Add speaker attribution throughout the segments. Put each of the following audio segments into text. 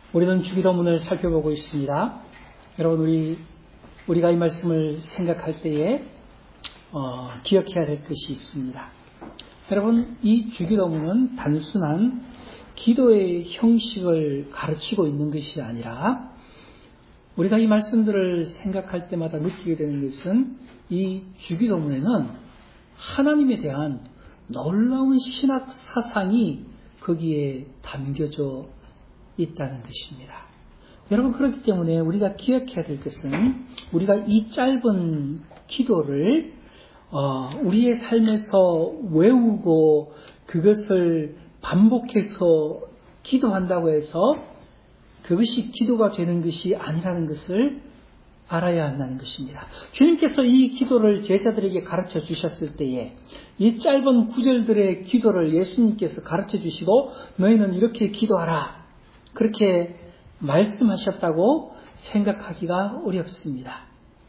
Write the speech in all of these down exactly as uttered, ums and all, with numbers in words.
Speaker 1: 우리는 주기도문을 살펴보고 있습니다. 여러분, 우리, 우리가 이 말씀을 생각할 때에, 어, 기억해야 될 것이 있습니다. 여러분, 이 주기도문은 단순한 기도의 형식을 가르치고 있는 것이 아니라, 우리가 이 말씀들을 생각할 때마다 느끼게 되는 것은 이 주기도문에는 하나님에 대한 놀라운 신학 사상이 거기에 담겨져 있다는 것입니다. 여러분, 그렇기 때문에 우리가 기억해야 될 것은 우리가 이 짧은 기도를 어, 우리의 삶에서 외우고 그것을 반복해서 기도한다고 해서 그것이 기도가 되는 것이 아니라는 것을 알아야 한다는 것입니다. 주님께서 이 기도를 제자들에게 가르쳐 주셨을 때에 이 짧은 구절들의 기도를 예수님께서 가르쳐 주시고 너희는 이렇게 기도하라, 그렇게 말씀하셨다고 생각하기가 어렵습니다.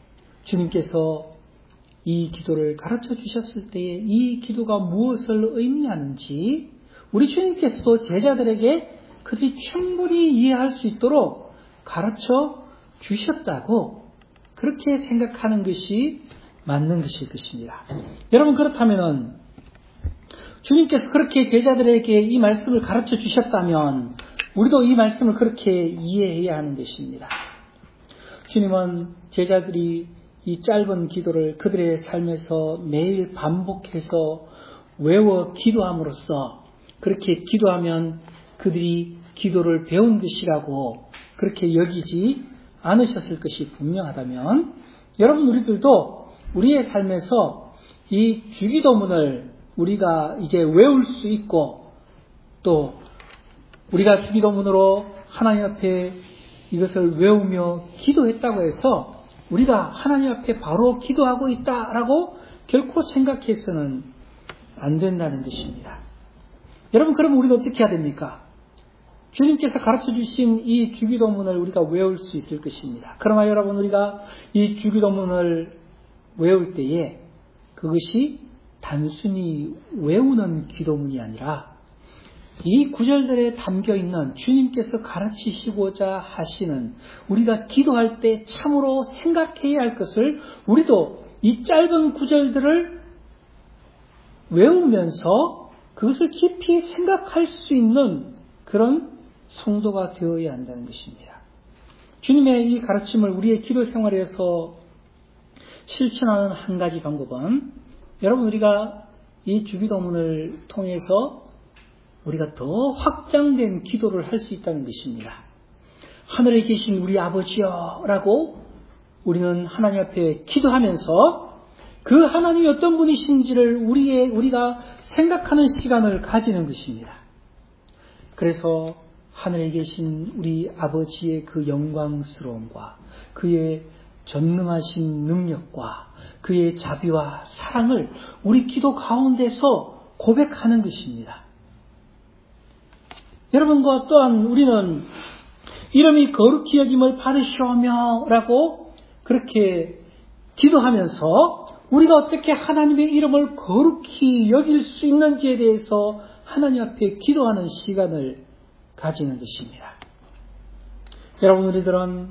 Speaker 1: 주님께서 이 기도를 가르쳐 주셨을 때에 이 기도가 무엇을 의미하는지 우리 주님께서도 제자들에게 그들이 충분히 이해할 수 있도록 가르쳐 주셨다고 그렇게 생각하는 것이 맞는 것일 것입니다. 여러분, 그렇다면 주님께서 그렇게 제자들에게 이 말씀을 가르쳐 주셨다면 우리도 이 말씀을 그렇게 이해해야 하는 것입니다. 주님은 제자들이 이 짧은 기도를 그들의 삶에서 매일 반복해서 외워 기도함으로써 그렇게 기도하면 그들이 기도를 배운 것이라고 그렇게 여기지 않으셨을 것이 분명하다면, 여러분, 우리들도 우리의 삶에서 이 주기도문을 우리가 이제 외울 수 있고, 또 우리가 주기도문으로 하나님 앞에 이것을 외우며 기도했다고 해서 우리가 하나님 앞에 바로 기도하고 있다라고 결코 생각해서는 안 된다는 것입니다. 여러분, 그럼 우리는 어떻게 해야 됩니까? 주님께서 가르쳐 주신 이 주기도문을 우리가 외울 수 있을 것입니다. 그러나 여러분, 우리가 이 주기도문을 외울 때에 그것이 단순히 외우는 기도문이 아니라 이 구절들에 담겨있는 주님께서 가르치시고자 하시는 우리가 기도할 때 참으로 생각해야 할 것을 우리도 이 짧은 구절들을 외우면서 그것을 깊이 생각할 수 있는 그런 성도가 되어야 한다는 것입니다. 주님의 이 가르침을 우리의 기도 생활에서 실천하는 한 가지 방법은, 여러분, 우리가 이 주기도문을 통해서 우리가 더 확장된 기도를 할 수 있다는 것입니다. 하늘에 계신 우리 아버지여 라고 우리는 하나님 앞에 기도하면서 그 하나님이 어떤 분이신지를 우리의, 우리가 생각하는 시간을 가지는 것입니다. 그래서 하늘에 계신 우리 아버지의 그 영광스러움과 그의 전능하신 능력과 그의 자비와 사랑을 우리 기도 가운데서 고백하는 것입니다. 여러분과 또한 우리는 이름이 거룩히 여김을 받으시오며 라고 그렇게 기도하면서 우리가 어떻게 하나님의 이름을 거룩히 여길 수 있는지에 대해서 하나님 앞에 기도하는 시간을 가지는 것입니다. 여러분, 우리들은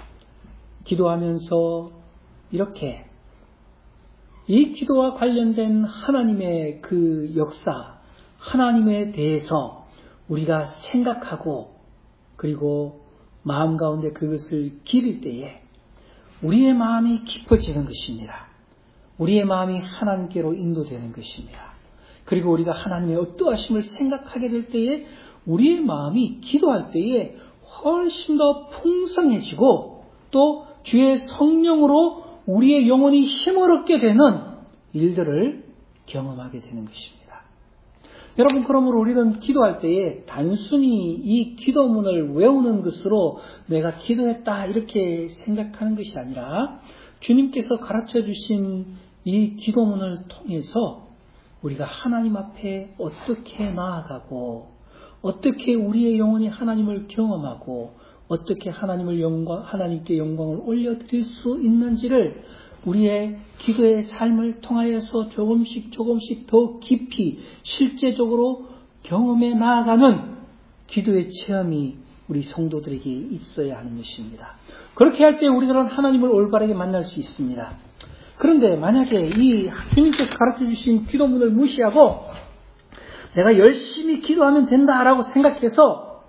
Speaker 1: 기도하면서 이렇게 이 기도와 관련된 하나님의 그 역사, 하나님에 대해서 우리가 생각하고 그리고 마음 가운데 그것을 기릴 때에 우리의 마음이 깊어지는 것입니다. 우리의 마음이 하나님께로 인도되는 것입니다. 그리고 우리가 하나님의 어떠하심을 생각하게 될 때에 우리의 마음이 기도할 때에 훨씬 더 풍성해지고 또 주의 성령으로 우리의 영혼이 힘을 얻게 되는 일들을 경험하게 되는 것입니다. 여러분, 그러므로 우리는 기도할 때에 단순히 이 기도문을 외우는 것으로 내가 기도했다 이렇게 생각하는 것이 아니라 주님께서 가르쳐 주신 이 기도문을 통해서 우리가 하나님 앞에 어떻게 나아가고 어떻게 우리의 영혼이 하나님을 경험하고 어떻게 하나님을 영광, 하나님께 영광을 올려드릴 수 있는지를 우리의 기도의 삶을 통하여서 조금씩 조금씩 더 깊이 실제적으로 경험해 나아가는 기도의 체험이 우리 성도들에게 있어야 하는 것입니다. 그렇게 할 때 우리들은 하나님을 올바르게 만날 수 있습니다. 그런데 만약에 이 주님께서 가르쳐 주신 기도문을 무시하고 내가 열심히 기도하면 된다라고 생각해서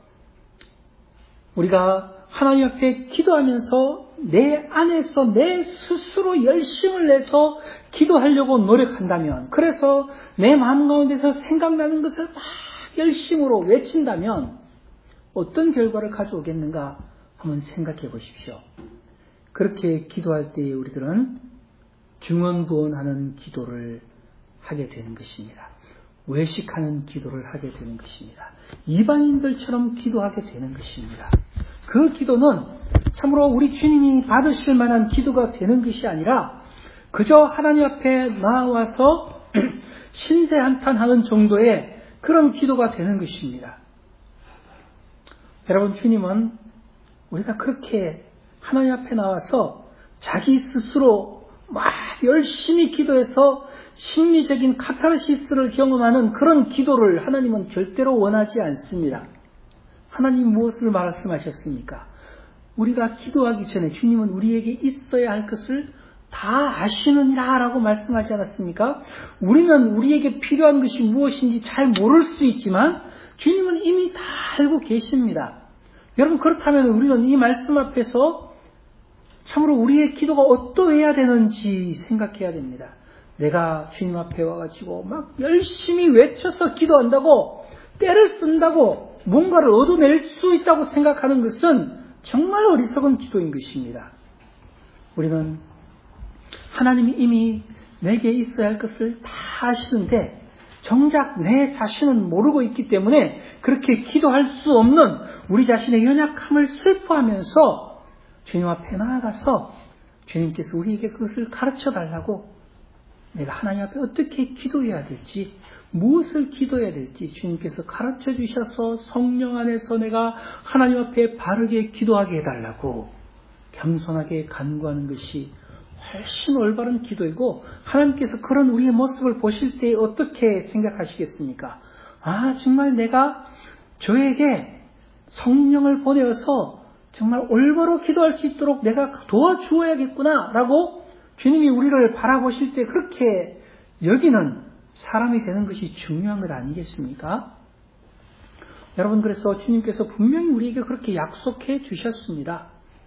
Speaker 1: 우리가 하나님 앞에 기도하면서 내 안에서 내 스스로 열심을 내서 기도하려고 노력한다면, 그래서 내 마음 가운데서 생각나는 것을 막 열심으로 외친다면 어떤 결과를 가져오겠는가 한번 생각해 보십시오. 그렇게 기도할 때에 우리들은 중언부언하는 기도를 하게 되는 것입니다. 외식하는 기도를 하게 되는 것입니다. 이방인들처럼 기도하게 되는 것입니다. 그 기도는 참으로 우리 주님이 받으실 만한 기도가 되는 것이 아니라 그저 하나님 앞에 나와서 신세 한탄하는 정도의 그런 기도가 되는 것입니다. 여러분, 주님은 우리가 그렇게 하나님 앞에 나와서 자기 스스로 막 열심히 기도해서 심리적인 카타르시스를 경험하는 그런 기도를 하나님은 절대로 원하지 않습니다. 하나님 무엇을 말씀하셨습니까? 우리가 기도하기 전에 주님은 우리에게 있어야 할 것을 다 아시느니라 라고 말씀하지 않았습니까? 우리는 우리에게 필요한 것이 무엇인지 잘 모를 수 있지만 주님은 이미 다 알고 계십니다. 여러분, 그렇다면 우리는 이 말씀 앞에서 참으로 우리의 기도가 어떠해야 되는지 생각해야 됩니다. 내가 주님 앞에 와가지고 막 열심히 외쳐서 기도한다고, 때를 쓴다고 뭔가를 얻어낼 수 있다고 생각하는 것은 정말 어리석은 기도인 것입니다. 우리는 하나님이 이미 내게 있어야 할 것을 다 아시는데 정작 내 자신은 모르고 있기 때문에 그렇게 기도할 수 없는 우리 자신의 연약함을 슬퍼하면서 주님 앞에 나아가서 주님께서 우리에게 그것을 가르쳐 달라고, 내가 하나님 앞에 어떻게 기도해야 될지, 무엇을 기도해야 될지 주님께서 가르쳐 주셔서 성령 안에서 내가 하나님 앞에 바르게 기도하게 해달라고 겸손하게 간구하는 것이 훨씬 올바른 기도이고, 하나님께서 그런 우리의 모습을 보실 때 어떻게 생각하시겠습니까? 아, 정말 내가 저에게 성령을 보내어서 정말 올바로 기도할 수 있도록 내가 도와주어야겠구나 라고 주님이 우리를 바라보실 때 그렇게 여기는 사람이 되는 것이 중요한 것 아니겠습니까? 여러분, 그래서 주님께서 분명히 우리에게 그렇게 약속해 주셨습니다.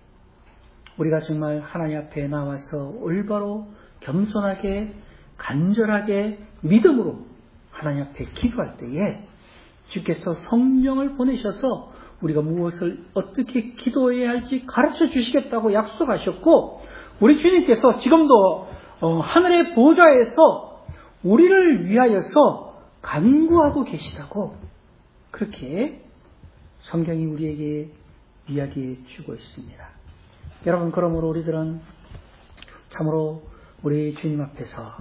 Speaker 1: 우리가 정말 하나님 앞에 나와서 올바로 겸손하게 간절하게 믿음으로 하나님 앞에 기도할 때에 주께서 성령을 보내셔서 우리가 무엇을 어떻게 기도해야 할지 가르쳐 주시겠다고 약속하셨고, 우리 주님께서 지금도 어, 하늘의 보좌에서 우리를 위하여서 간구하고 계시다고 그렇게 성경이 우리에게 이야기해 주고 있습니다. 여러분, 그러므로 우리들은 참으로 우리 주님 앞에서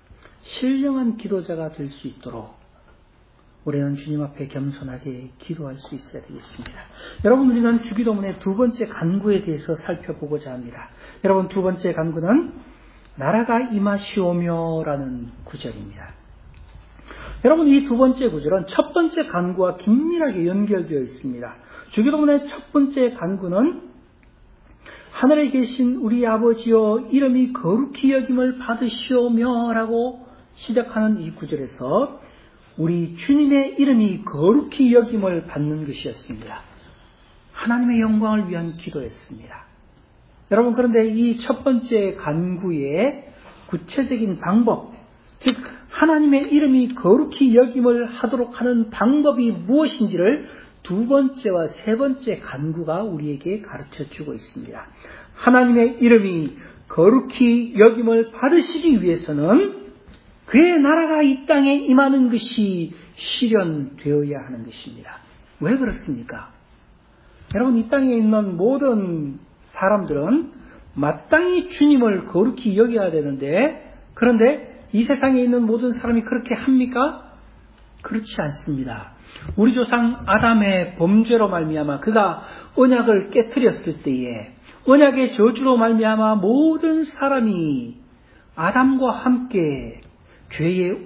Speaker 1: 신령한 기도자가 될 수 있도록 우리는 주님 앞에 겸손하게 기도할 수 있어야 되겠습니다. 여러분, 우리는 주기도문의 두 번째 간구에 대해서 살펴보고자 합니다. 여러분, 두 번째 간구는 나라가 임하시오며라는 구절입니다. 여러분, 이 두 번째 구절은 첫 번째 간구와 긴밀하게 연결되어 있습니다. 주기도문의 첫 번째 간구는 하늘에 계신 우리 아버지여 이름이 거룩히 여김을 받으시오며 라고 시작하는 이 구절에서 우리 주님의 이름이 거룩히 여김을 받는 것이었습니다. 하나님의 영광을 위한 기도였습니다. 여러분, 그런데 이 첫 번째 간구의 구체적인 방법, 즉 하나님의 이름이 거룩히 여김을 하도록 하는 방법이 무엇인지를 두 번째와 세 번째 간구가 우리에게 가르쳐주고 있습니다. 하나님의 이름이 거룩히 여김을 받으시기 위해서는 그의 나라가 이 땅에 임하는 것이 실현되어야 하는 것입니다. 왜 그렇습니까? 여러분, 이 땅에 있는 모든 사람들은 마땅히 주님을 거룩히 여겨야 되는데, 그런데 이 세상에 있는 모든 사람이 그렇게 합니까? 그렇지 않습니다. 우리 조상 아담의 범죄로 말미암아 그가 언약을 깨트렸을 때에 언약의 저주로 말미암아 모든 사람이 아담과 함께 죄에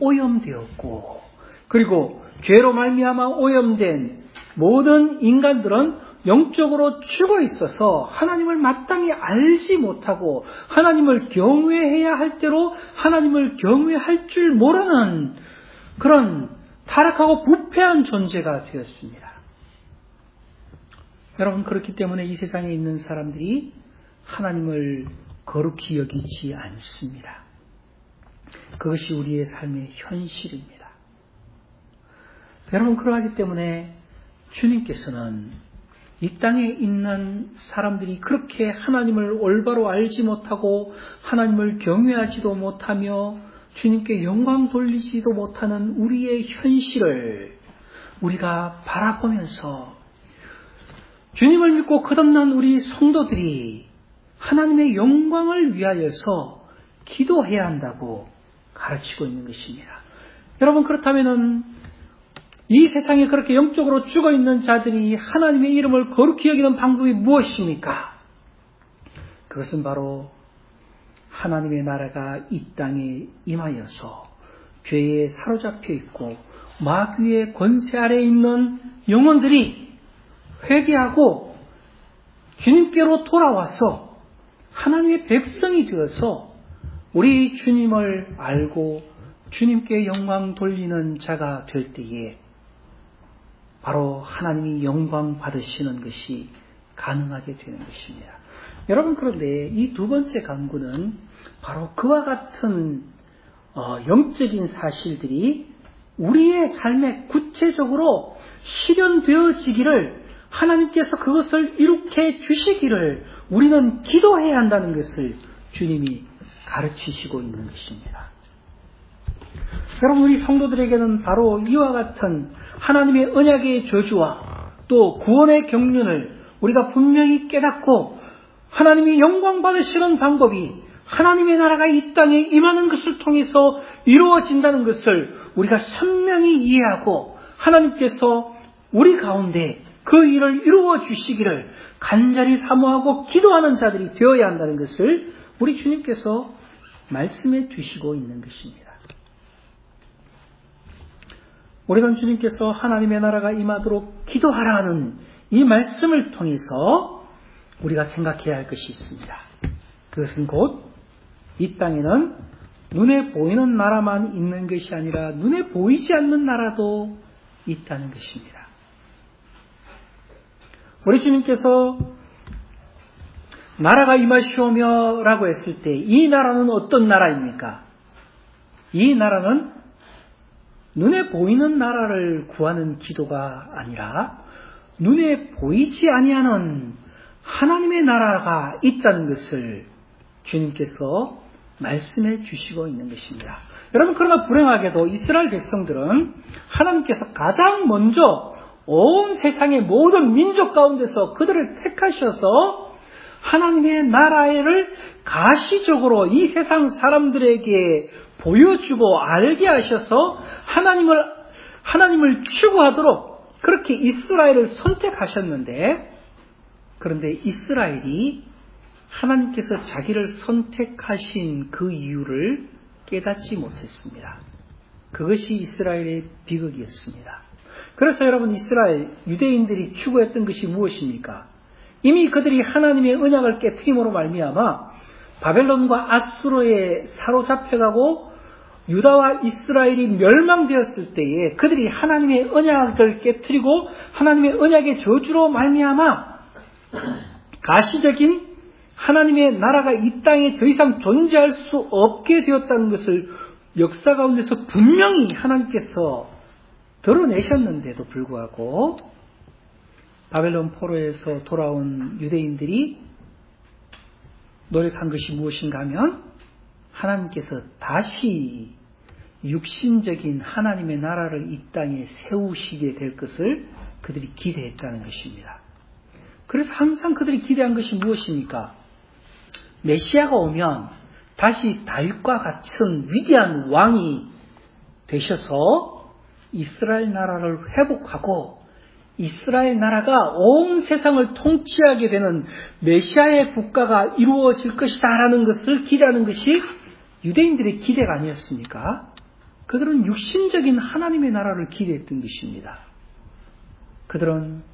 Speaker 1: 오염되었고, 그리고 죄로 말미암아 오염된 모든 인간들은 영적으로 죽어 있어서 하나님을 마땅히 알지 못하고 하나님을 경외해야 할 대로 하나님을 경외할 줄 모르는 그런 타락하고 부패한 존재가 되었습니다. 여러분, 그렇기 때문에 이 세상에 있는 사람들이 하나님을 거룩히 여기지 않습니다. 그것이 우리의 삶의 현실입니다. 여러분, 그러하기 때문에 주님께서는 이 땅에 있는 사람들이 그렇게 하나님을 올바로 알지 못하고 하나님을 경외하지도 못하며 주님께 영광 돌리지도 못하는 우리의 현실을 우리가 바라보면서 주님을 믿고 거듭난 우리 성도들이 하나님의 영광을 위하여서 기도해야 한다고 가르치고 있는 것입니다. 여러분, 그렇다면은 이 세상에 그렇게 영적으로 죽어있는 자들이 하나님의 이름을 거룩히 여기는 방법이 무엇입니까? 그것은 바로 하나님의 나라가 이 땅에 임하여서 죄에 사로잡혀 있고 마귀의 권세 아래에 있는 영혼들이 회개하고 주님께로 돌아와서 하나님의 백성이 되어서 우리 주님을 알고 주님께 영광 돌리는 자가 될 때에 바로 하나님이 영광 받으시는 것이 가능하게 되는 것입니다. 여러분, 그런데 이 두 번째 간구는 바로 그와 같은 어, 영적인 사실들이 우리의 삶에 구체적으로 실현되어지기를 하나님께서 그것을 이룩해 주시기를 우리는 기도해야 한다는 것을 주님이 가르치시고 있는 것입니다. 여러분, 우리 성도들에게는 바로 이와 같은 하나님의 언약의 저주와 또 구원의 경륜을 우리가 분명히 깨닫고 하나님이 영광 받으시는 방법이 하나님의 나라가 이 땅에 임하는 것을 통해서 이루어진다는 것을 우리가 선명히 이해하고 하나님께서 우리 가운데 그 일을 이루어 주시기를 간절히 사모하고 기도하는 자들이 되어야 한다는 것을 우리 주님께서 말씀해 주시고 있는 것입니다. 우리는 주님께서 하나님의 나라가 임하도록 기도하라는 이 말씀을 통해서 우리가 생각해야 할 것이 있습니다. 그것은 곧 이 땅에는 눈에 보이는 나라만 있는 것이 아니라 눈에 보이지 않는 나라도 있다는 것입니다. 우리 주님께서 나라가 임하시오며 라고 했을 때 이 나라는 어떤 나라입니까? 이 나라는 눈에 보이는 나라를 구하는 기도가 아니라 눈에 보이지 아니하는 하나님의 나라가 있다는 것을 주님께서 말씀해 주시고 있는 것입니다. 여러분, 그러나 불행하게도 이스라엘 백성들은 하나님께서 가장 먼저 온 세상의 모든 민족 가운데서 그들을 택하셔서 하나님의 나라를 가시적으로 이 세상 사람들에게 보여주고 알게 하셔서 하나님을, 하나님을 추구하도록 그렇게 이스라엘을 선택하셨는데, 그런데 이스라엘이 하나님께서 자기를 선택하신 그 이유를 깨닫지 못했습니다. 그것이 이스라엘의 비극이었습니다. 그래서 여러분, 이스라엘 유대인들이 추구했던 것이 무엇입니까? 이미 그들이 하나님의 언약을 깨트림으로 말미암아 바벨론과 아수르에 사로잡혀가고 유다와 이스라엘이 멸망되었을 때에 그들이 하나님의 언약을 깨트리고 하나님의 언약의 저주로 말미암아 가시적인 하나님의 나라가 이 땅에 더 이상 존재할 수 없게 되었다는 것을 역사 가운데서 분명히 하나님께서 드러내셨는데도 불구하고 바벨론 포로에서 돌아온 유대인들이 노력한 것이 무엇인가 하면 하나님께서 다시 육신적인 하나님의 나라를 이 땅에 세우시게 될 것을 그들이 기대했다는 것입니다. 그래서 항상 그들이 기대한 것이 무엇입니까? 메시아가 오면 다시 다윗과 같은 위대한 왕이 되셔서 이스라엘 나라를 회복하고 이스라엘 나라가 온 세상을 통치하게 되는 메시아의 국가가 이루어질 것이다라는 것을 기대하는 것이 유대인들의 기대가 아니었습니까? 그들은 육신적인 하나님의 나라를 기대했던 것입니다. 그들은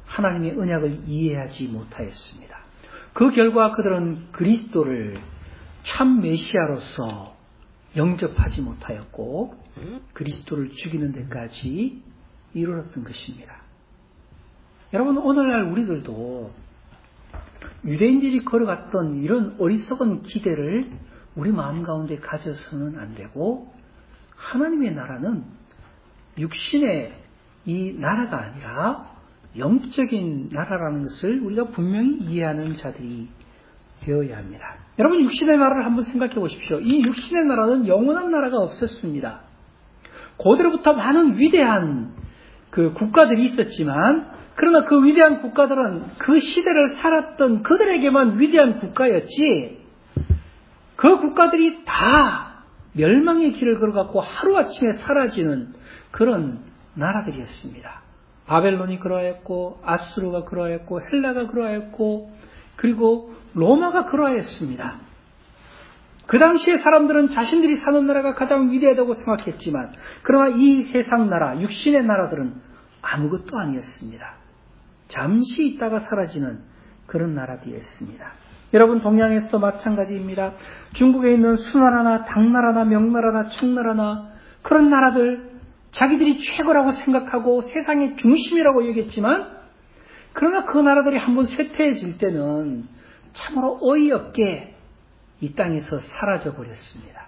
Speaker 1: 하나님의 언약을 이해하지 못하였습니다. 그 결과 그들은 그리스도를 참 메시아로서 영접하지 못하였고 그리스도를 죽이는 데까지 이르렀던 것입니다. 여러분, 오늘날 우리들도 유대인들이 걸어갔던 이런 어리석은 기대를 우리 마음 가운데 가져서는 안 되고, 하나님의 나라는 육신의 이 나라가 아니라 영적인 나라라는 것을 우리가 분명히 이해하는 자들이 되어야 합니다. 여러분, 육신의 나라를 한번 생각해 보십시오. 이 육신의 나라는 영원한 나라가 없었습니다. 고대로부터 많은 위대한 그 국가들이 있었지만, 그러나 그 위대한 국가들은 그 시대를 살았던 그들에게만 위대한 국가였지, 그 국가들이 다 멸망의 길을 걸어갔고 하루아침에 사라지는 그런 나라들이었습니다. 바벨론이 그러했고, 아수르가 그러했고, 헬라가 그러했고, 그리고 로마가 그러했습니다. 그 당시에 사람들은 자신들이 사는 나라가 가장 위대하다고 생각했지만, 그러나 이 세상 나라, 육신의 나라들은 아무것도 아니었습니다. 잠시 있다가 사라지는 그런 나라들이었습니다. 여러분, 동양에서도 마찬가지입니다. 중국에 있는 수나라나 당나라나 명나라나 청나라나 그런 나라들, 자기들이 최고라고 생각하고 세상의 중심이라고 여겼지만, 그러나 그 나라들이 한번 쇠퇴해질 때는 참으로 어이없게 이 땅에서 사라져 버렸습니다.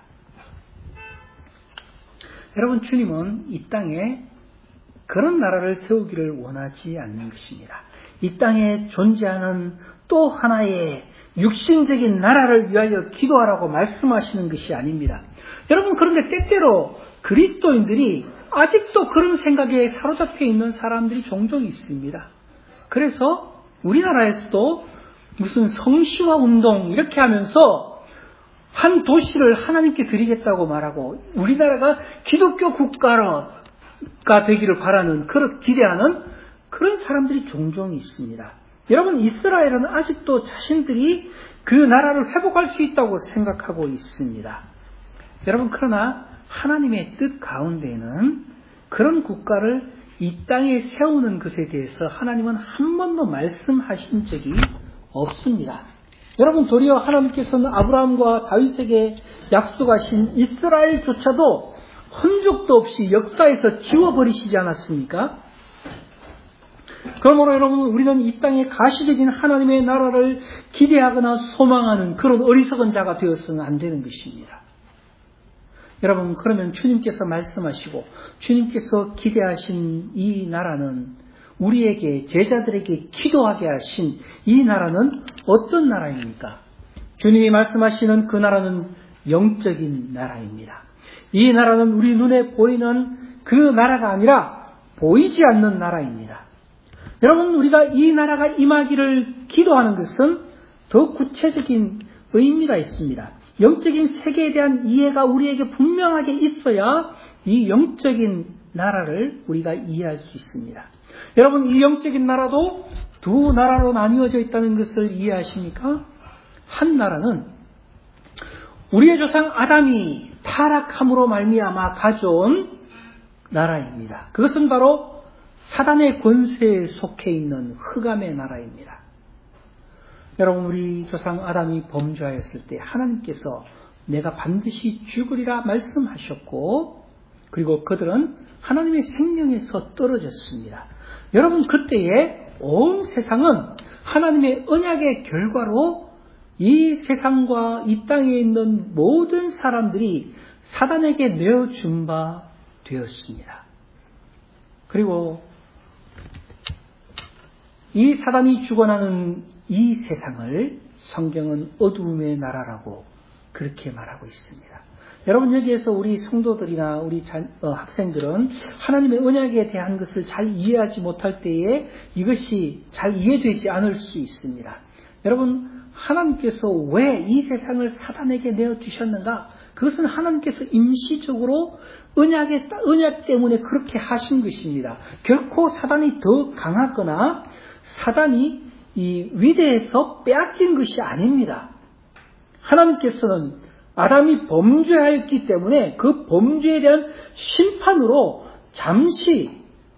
Speaker 1: 여러분, 주님은 이 땅에 그런 나라를 세우기를 원하지 않는 것입니다. 이 땅에 존재하는 또 하나의 육신적인 나라를 위하여 기도하라고 말씀하시는 것이 아닙니다. 여러분, 그런데 때때로 그리스도인들이 아직도 그런 생각에 사로잡혀 있는 사람들이 종종 있습니다. 그래서 우리나라에서도 무슨 성시화 운동 이렇게 하면서 한 도시를 하나님께 드리겠다고 말하고, 우리나라가 기독교 국가가 되기를 바라는, 그런 기대하는 그런 사람들이 종종 있습니다. 여러분, 이스라엘은 아직도 자신들이 그 나라를 회복할 수 있다고 생각하고 있습니다. 여러분, 그러나 하나님의 뜻 가운데는 그런 국가를 이 땅에 세우는 것에 대해서 하나님은 한 번도 말씀하신 적이 없습니다. 여러분, 도리어 하나님께서는 아브라함과 다윗에게 약속하신 이스라엘조차도 흔적도 없이 역사에서 지워버리시지 않았습니까? 그러므로 여러분, 우리는 이 땅에 가시적인 하나님의 나라를 기대하거나 소망하는 그런 어리석은 자가 되어서는 안 되는 것입니다. 여러분, 그러면 주님께서 말씀하시고 주님께서 기대하신 이 나라는, 우리에게, 제자들에게 기도하게 하신 이 나라는 어떤 나라입니까? 주님이 말씀하시는 그 나라는 영적인 나라입니다. 이 나라는 우리 눈에 보이는 그 나라가 아니라 보이지 않는 나라입니다. 여러분, 우리가 이 나라가 임하기를 기도하는 것은 더 구체적인 의미가 있습니다. 영적인 세계에 대한 이해가 우리에게 분명하게 있어야 이 영적인 나라를 우리가 이해할 수 있습니다. 여러분, 이 영적인 나라도 두 나라로 나뉘어져 있다는 것을 이해하십니까? 한 나라는 우리의 조상 아담이 타락함으로 말미암아 가져온 나라입니다. 그것은 바로 사단의 권세에 속해 있는 흑암의 나라입니다. 여러분, 우리 조상 아담이 범죄하였을 때 하나님께서 내가 반드시 죽으리라 말씀하셨고, 그리고 그들은 하나님의 생명에서 떨어졌습니다. 여러분, 그때에 온 세상은 하나님의 언약의 결과로 이 세상과 이 땅에 있는 모든 사람들이 사단에게 내어준 바 되었습니다. 그리고 이 사단이 죽어나는 이 세상을 성경은 어두움의 나라라고 그렇게 말하고 있습니다. 여러분, 여기에서 우리 성도들이나 우리 자, 어, 학생들은 하나님의 언약에 대한 것을 잘 이해하지 못할 때에 이것이 잘 이해되지 않을 수 있습니다. 여러분, 하나님께서 왜 이 세상을 사단에게 내어주셨는가? 그것은 하나님께서 임시적으로 언약의, 언약 때문에 그렇게 하신 것입니다. 결코 사단이 더 강하거나 사단이 이 위대해서 빼앗긴 것이 아닙니다. 하나님께서는 아담이 범죄하였기 때문에 그 범죄에 대한 심판으로 잠시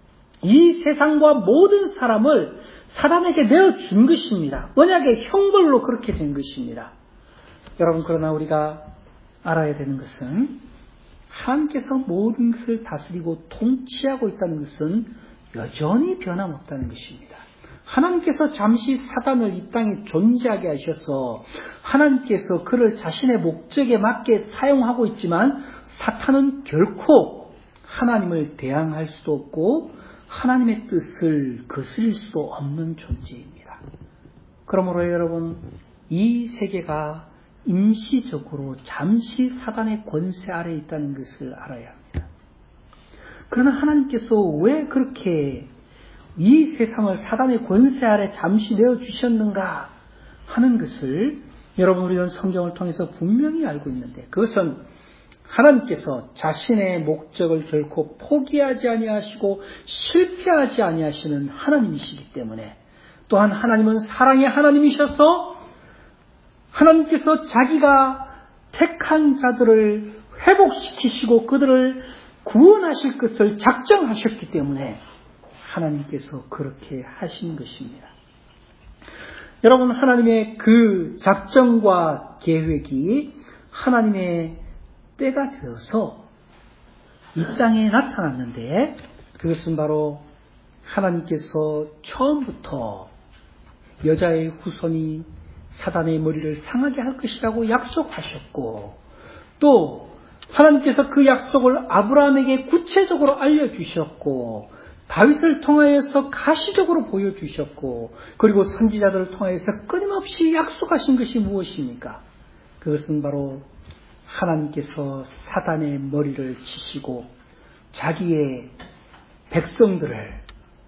Speaker 1: 이 세상과 모든 사람을 사단에게 내어준 것입니다. 언약의 형벌로 그렇게 된 것입니다. 여러분, 그러나 우리가 알아야 되는 것은 하나님께서 모든 것을 다스리고 통치하고 있다는 것은 여전히 변함없다는 것입니다. 하나님께서 잠시 사단을 이 땅에 존재하게 하셔서 하나님께서 그를 자신의 목적에 맞게 사용하고 있지만 사탄은 결코 하나님을 대항할 수도 없고 하나님의 뜻을 거스릴 수도 없는 존재입니다. 그러므로 여러분, 이 세계가 임시적으로 잠시 사단의 권세 아래에 있다는 것을 알아야 합니다. 그러나 하나님께서 왜 그렇게 이 세상을 사단의 권세 아래 잠시 내어주셨는가 하는 것을 여러분, 우리는 성경을 통해서 분명히 알고 있는데, 그것은 하나님께서 자신의 목적을 결코 포기하지 아니하시고 실패하지 아니하시는 하나님이시기 때문에, 또한 하나님은 사랑의 하나님이셔서 하나님께서 자기가 택한 자들을 회복시키시고 그들을 구원하실 것을 작정하셨기 때문에 하나님께서 그렇게 하신 것입니다. 여러분, 하나님의 그 작정과 계획이 하나님의 때가 되어서 이 땅에 나타났는데, 그것은 바로 하나님께서 처음부터 여자의 후손이 사단의 머리를 상하게 할 것이라고 약속하셨고, 또 하나님께서 그 약속을 아브라함에게 구체적으로 알려주셨고, 다윗을 통하여서 가시적으로 보여주셨고, 그리고 선지자들을 통하여서 끊임없이 약속하신 것이 무엇입니까? 그것은 바로 하나님께서 사단의 머리를 치시고 자기의 백성들을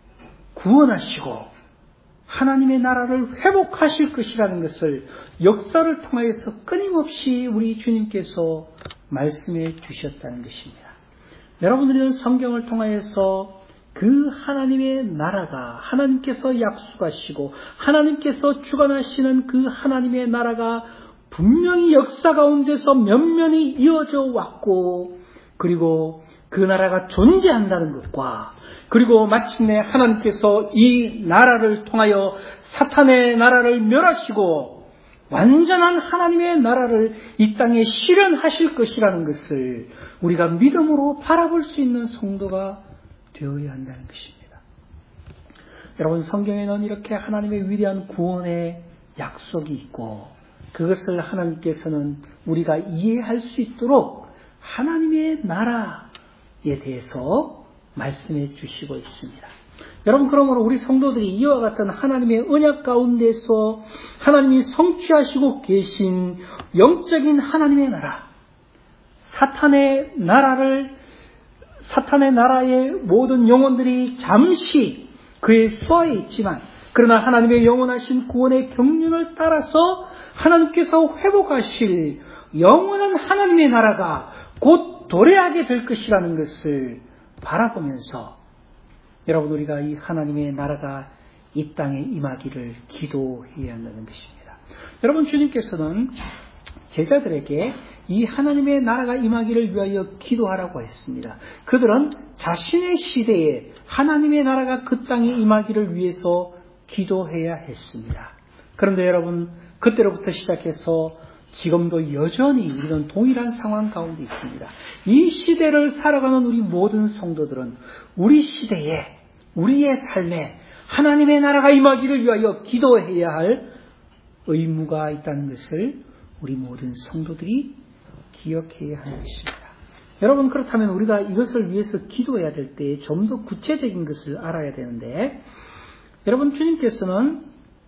Speaker 1: 구원하시고 하나님의 나라를 회복하실 것이라는 것을 역사를 통하여서 끊임없이 우리 주님께서 말씀해 주셨다는 것입니다. 여러분들은 성경을 통하여서 그 하나님의 나라가, 하나님께서 약속하시고 하나님께서 주관하시는 그 하나님의 나라가 분명히 역사 가운데서 면면이 이어져 왔고, 그리고 그 나라가 존재한다는 것과, 그리고 마침내 하나님께서 이 나라를 통하여 사탄의 나라를 멸하시고 완전한 하나님의 나라를 이 땅에 실현하실 것이라는 것을 우리가 믿음으로 바라볼 수 있는 성도가 되어야 한다는 것입니다. 여러분, 성경에는 이렇게 하나님의 위대한 구원의 약속이 있고, 그것을 하나님께서는 우리가 이해할 수 있도록 하나님의 나라에 대해서 말씀해 주시고 있습니다. 여러분, 그러므로 우리 성도들이 이와 같은 하나님의 언약 가운데서 하나님이 성취하시고 계신 영적인 하나님의 나라, 사탄의 나라를, 사탄의 나라의 모든 영혼들이 잠시 그의 수하에 있지만, 그러나 하나님의 영원하신 구원의 경륜을 따라서 하나님께서 회복하실 영원한 하나님의 나라가 곧 도래하게 될 것이라는 것을 바라보면서 여러분, 우리가 이 하나님의 나라가 이 땅에 임하기를 기도해야 한다는 것입니다. 여러분, 주님께서는 제자들에게 이 하나님의 나라가 임하기를 위하여 기도하라고 했습니다. 그들은 자신의 시대에 하나님의 나라가 그 땅에 임하기를 위해서 기도해야 했습니다. 그런데 여러분, 그때로부터 시작해서 지금도 여전히 우리는 동일한 상황 가운데 있습니다. 이 시대를 살아가는 우리 모든 성도들은 우리 시대에, 우리의 삶에 하나님의 나라가 임하기를 위하여 기도해야 할 의무가 있다는 것을 우리 모든 성도들이 기억해야 하는 것입니다. 여러분, 그렇다면 우리가 이것을 위해서 기도해야 될 때 좀 더 구체적인 것을 알아야 되는데, 여러분, 주님께서는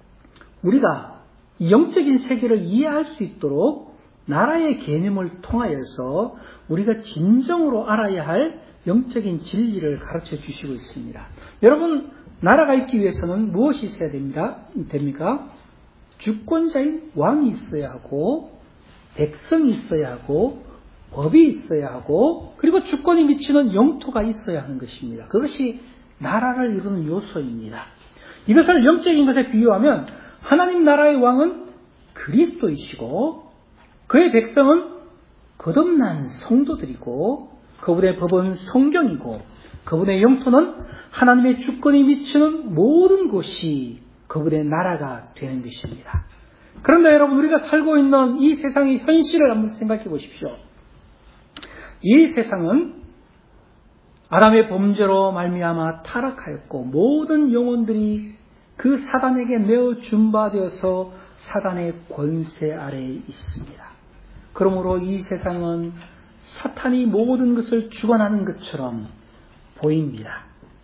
Speaker 1: 우리가 영적인 세계를 이해할 수 있도록 나라의 개념을 통하여서 우리가 진정으로 알아야 할 영적인 진리를 가르쳐 주시고 있습니다. 여러분, 나라가 있기 위해서는 무엇이 있어야 됩니다? 됩니까? 주권자인 왕이 있어야 하고, 백성이 있어야 하고, 법이 있어야 하고, 그리고 주권이 미치는 영토가 있어야 하는 것입니다. 그것이 나라를 이루는 요소입니다. 이것을 영적인 것에 비유하면 하나님 나라의 왕은 그리스도이시고, 그의 백성은 거듭난 성도들이고, 그분의 법은 성경이고, 그분의 영토는 하나님의 주권이 미치는 모든 곳이 그분의 나라가 되는 것입니다. 그런데 여러분, 우리가 살고 있는 이 세상의 현실을 한번 생각해 보십시오. 이 세상은 아담의 범죄로 말미암아 타락하였고 모든 영혼들이 그 사단에게 내어 준바되어서 사단의 권세 아래에 있습니다. 그러므로 이 세상은 사탄이 모든 것을 주관하는 것처럼 보입니다.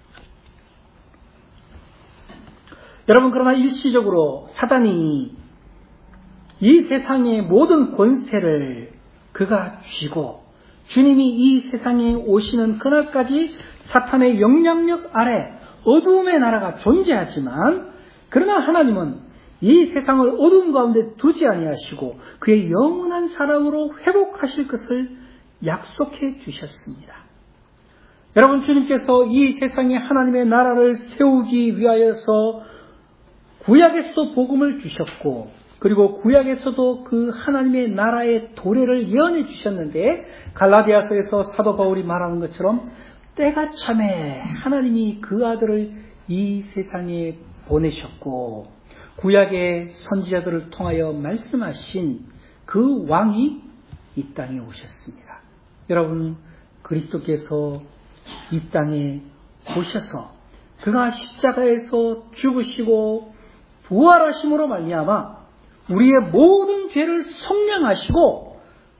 Speaker 1: 여러분, 그러나 일시적으로 사단이 이 세상의 모든 권세를 그가 쥐고 주님이 이 세상에 오시는 그날까지 사탄의 영향력 아래 어두움의 나라가 존재하지만, 그러나 하나님은 이 세상을 어두움 가운데 두지 아니하시고 그의 영원한 사랑으로 회복하실 것을 약속해 주셨습니다. 여러분, 주님께서 이 세상에 하나님의 나라를 세우기 위하여서 구약에서도 복음을 주셨고, 그리고 구약에서도 그 하나님의 나라의 도래를 예언해 주셨는데, 갈라디아서에서 사도 바울이 말하는 것처럼 때가 참에 하나님이 그 아들을 이 세상에 보내셨고 구약의 선지자들을 통하여 말씀하신 그 왕이 이 땅에 오셨습니다. 여러분, 그리스도께서 이 땅에 오셔서 그가 십자가에서 죽으시고 부활하심으로 말미암아 우리의 모든 죄를 속량하시고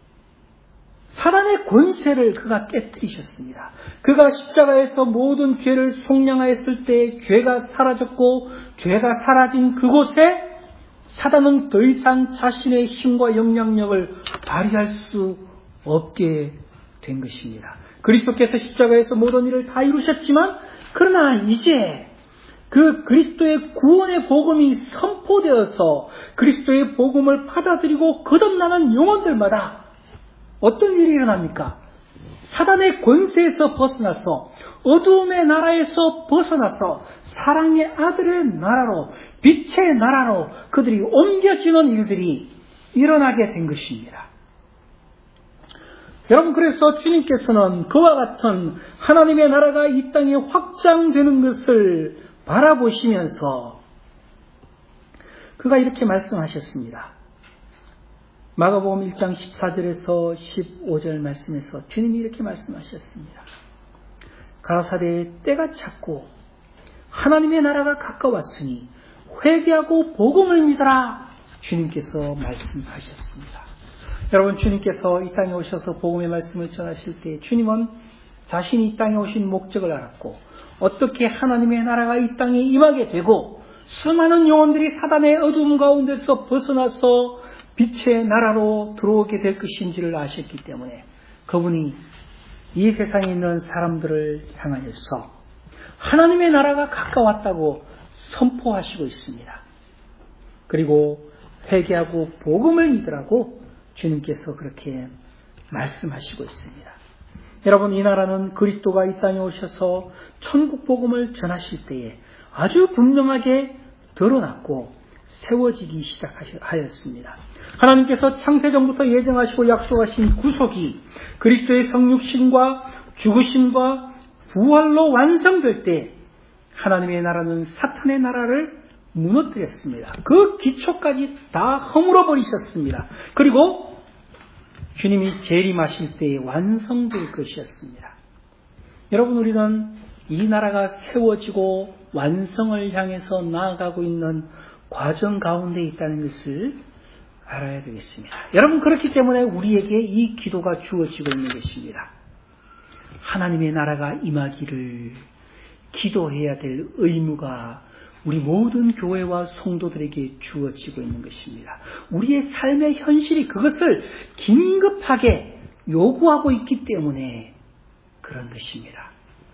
Speaker 1: 사단의 권세를 그가 깨뜨리셨습니다. 그가 십자가에서 모든 죄를 속량하였을 때 죄가 사라졌고, 죄가 사라진 그곳에 사단은 더 이상 자신의 힘과 영향력을 발휘할 수 없게 된 것입니다. 그리스도께서 십자가에서 모든 일을 다 이루셨지만, 그러나 이제 그 그리스도의 구원의 복음이 선포되어서 그리스도의 복음을 받아들이고 거듭나는 영혼들마다 어떤 일이 일어납니까? 사단의 권세에서 벗어나서 어두움의 나라에서 벗어나서 사랑의 아들의 나라로, 빛의 나라로 그들이 옮겨지는 일들이 일어나게 된 것입니다. 여러분, 그래서 주님께서는 그와 같은 하나님의 나라가 이 땅에 확장되는 것을 바라보시면서 그가 이렇게 말씀하셨습니다. 마가복음 일 장 십사 절에서 십오 절 말씀에서 주님이 이렇게 말씀하셨습니다. 가라사대 때가 찼고 하나님의 나라가 가까웠으니 회개하고 복음을 믿어라, 주님께서 말씀하셨습니다. 여러분, 주님께서 이 땅에 오셔서 복음의 말씀을 전하실 때 주님은 자신이 이 땅에 오신 목적을 알았고 어떻게 하나님의 나라가 이 땅에 임하게 되고 수많은 영혼들이 사단의 어두움 가운데서 벗어나서 빛의 나라로 들어오게 될 것인지를 아셨기 때문에 그분이 이 세상에 있는 사람들을 향하여서 하나님의 나라가 가까웠다고 선포하시고 있습니다. 그리고 회개하고 복음을 믿으라고 주님께서 그렇게 말씀하시고 있습니다. 여러분, 이 나라는 그리스도가 이 땅에 오셔서 천국 복음을 전하실 때에 아주 분명하게 드러났고 세워지기 시작하였습니다. 하나님께서 창세전부터 예정하시고 약속하신 구속이 그리스도의 성육신과 죽으심과 부활로 완성될 때 하나님의 나라는 사탄의 나라를 무너뜨렸습니다. 그 기초까지 다 허물어 버리셨습니다. 그리고 주님이 재림하실 때에 완성될 것이었습니다. 여러분, 우리는 이 나라가 세워지고 완성을 향해서 나아가고 있는 과정 가운데 있다는 것을 알아야 되겠습니다. 여러분, 그렇기 때문에 우리에게 이 기도가 주어지고 있는 것입니다. 하나님의 나라가 임하기를 기도해야 될 의무가 우리 모든 교회와 성도들에게 주어지고 있는 것입니다. 우리의 삶의 현실이 그것을 긴급하게 요구하고 있기 때문에 그런 것입니다.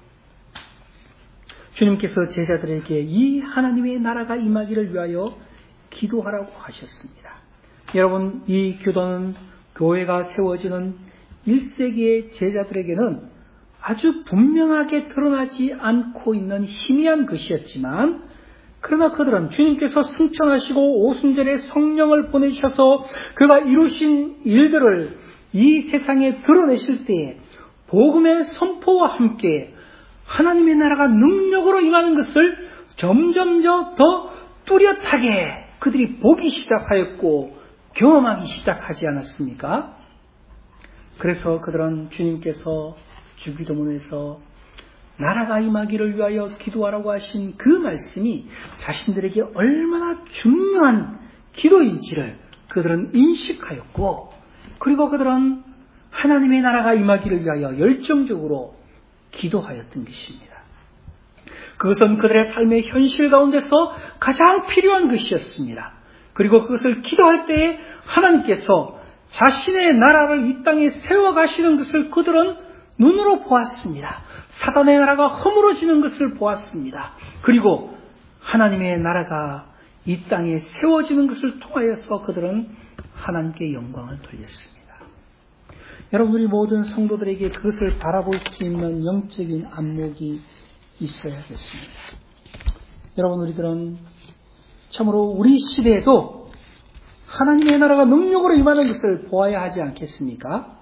Speaker 1: 주님께서 제자들에게 이 하나님의 나라가 임하기를 위하여 기도하라고 하셨습니다. 여러분, 이 기도는 교회가 세워지는 일 세기의 제자들에게는 아주 분명하게 드러나지 않고 있는 희미한 것이었지만, 그러나 그들은 주님께서 승천하시고 오순절에 성령을 보내셔서 그가 이루신 일들을 이 세상에 드러내실 때에 복음의 선포와 함께 하나님의 나라가 능력으로 임하는 것을 점점 더 뚜렷하게 그들이 보기 시작하였고 경험하기 시작하지 않았습니까? 그래서 그들은 주님께서 주기도문에서 나라가 임하기를 위하여 기도하라고 하신 그 말씀이 자신들에게 얼마나 중요한 기도인지를 그들은 인식하였고, 그리고 그들은 하나님의 나라가 임하기를 위하여 열정적으로 기도하였던 것입니다. 그것은 그들의 삶의 현실 가운데서 가장 필요한 것이었습니다. 그리고 그것을 기도할 때에 하나님께서 자신의 나라를 이 땅에 세워가시는 것을 그들은 눈으로 보았습니다. 사단의 나라가 허물어지는 것을 보았습니다. 그리고 하나님의 나라가 이 땅에 세워지는 것을 통하여서 그들은 하나님께 영광을 돌렸습니다. 여러분, 우리 모든 성도들에게 그것을 바라볼 수 있는 영적인 안목이 있어야겠습니다. 여러분, 우리들은 참으로 우리 시대에도 하나님의 나라가 능력으로 임하는 것을 보아야 하지 않겠습니까?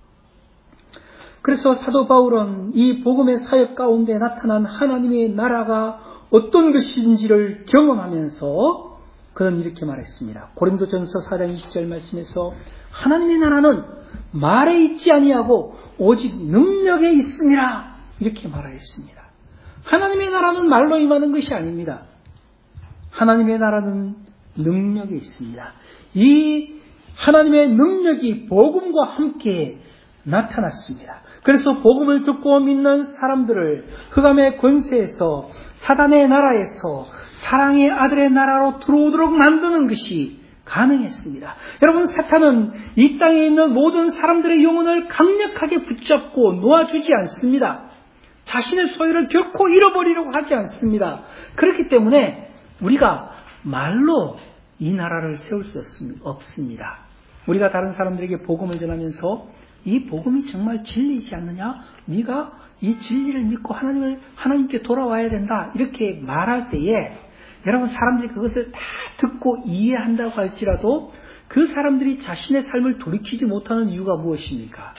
Speaker 1: 그래서 사도 바울은 이 복음의 사역 가운데 나타난 하나님의 나라가 어떤 것인지를 경험하면서 그는 이렇게 말했습니다. 고린도전서 사 장 이십 절 말씀에서 하나님의 나라는 말에 있지 아니하고 오직 능력에 있음이라 이렇게 말하였습니다. 하나님의 나라는 말로 임하는 것이 아닙니다. 하나님의 나라는 능력에 있습니다. 이 하나님의 능력이 복음과 함께 나타났습니다. 그래서 복음을 듣고 믿는 사람들을 흑암의 권세에서 사단의 나라에서 사랑의 아들의 나라로 들어오도록 만드는 것이 가능했습니다. 여러분, 사탄은 이 땅에 있는 모든 사람들의 영혼을 강력하게 붙잡고 놓아주지 않습니다. 자신의 소유를 결코 잃어버리려고 하지 않습니다. 그렇기 때문에 우리가 말로 이 나라를 세울 수 없습니다. 우리가 다른 사람들에게 복음을 전하면서 이 복음이 정말 진리이지 않느냐? 네가 이 진리를 믿고 하나님을, 하나님께 돌아와야 된다. 이렇게 말할 때에 여러분, 사람들이 그것을 다 듣고 이해한다고 할지라도 그 사람들이 자신의 삶을 돌이키지 못하는 이유가 무엇입니까?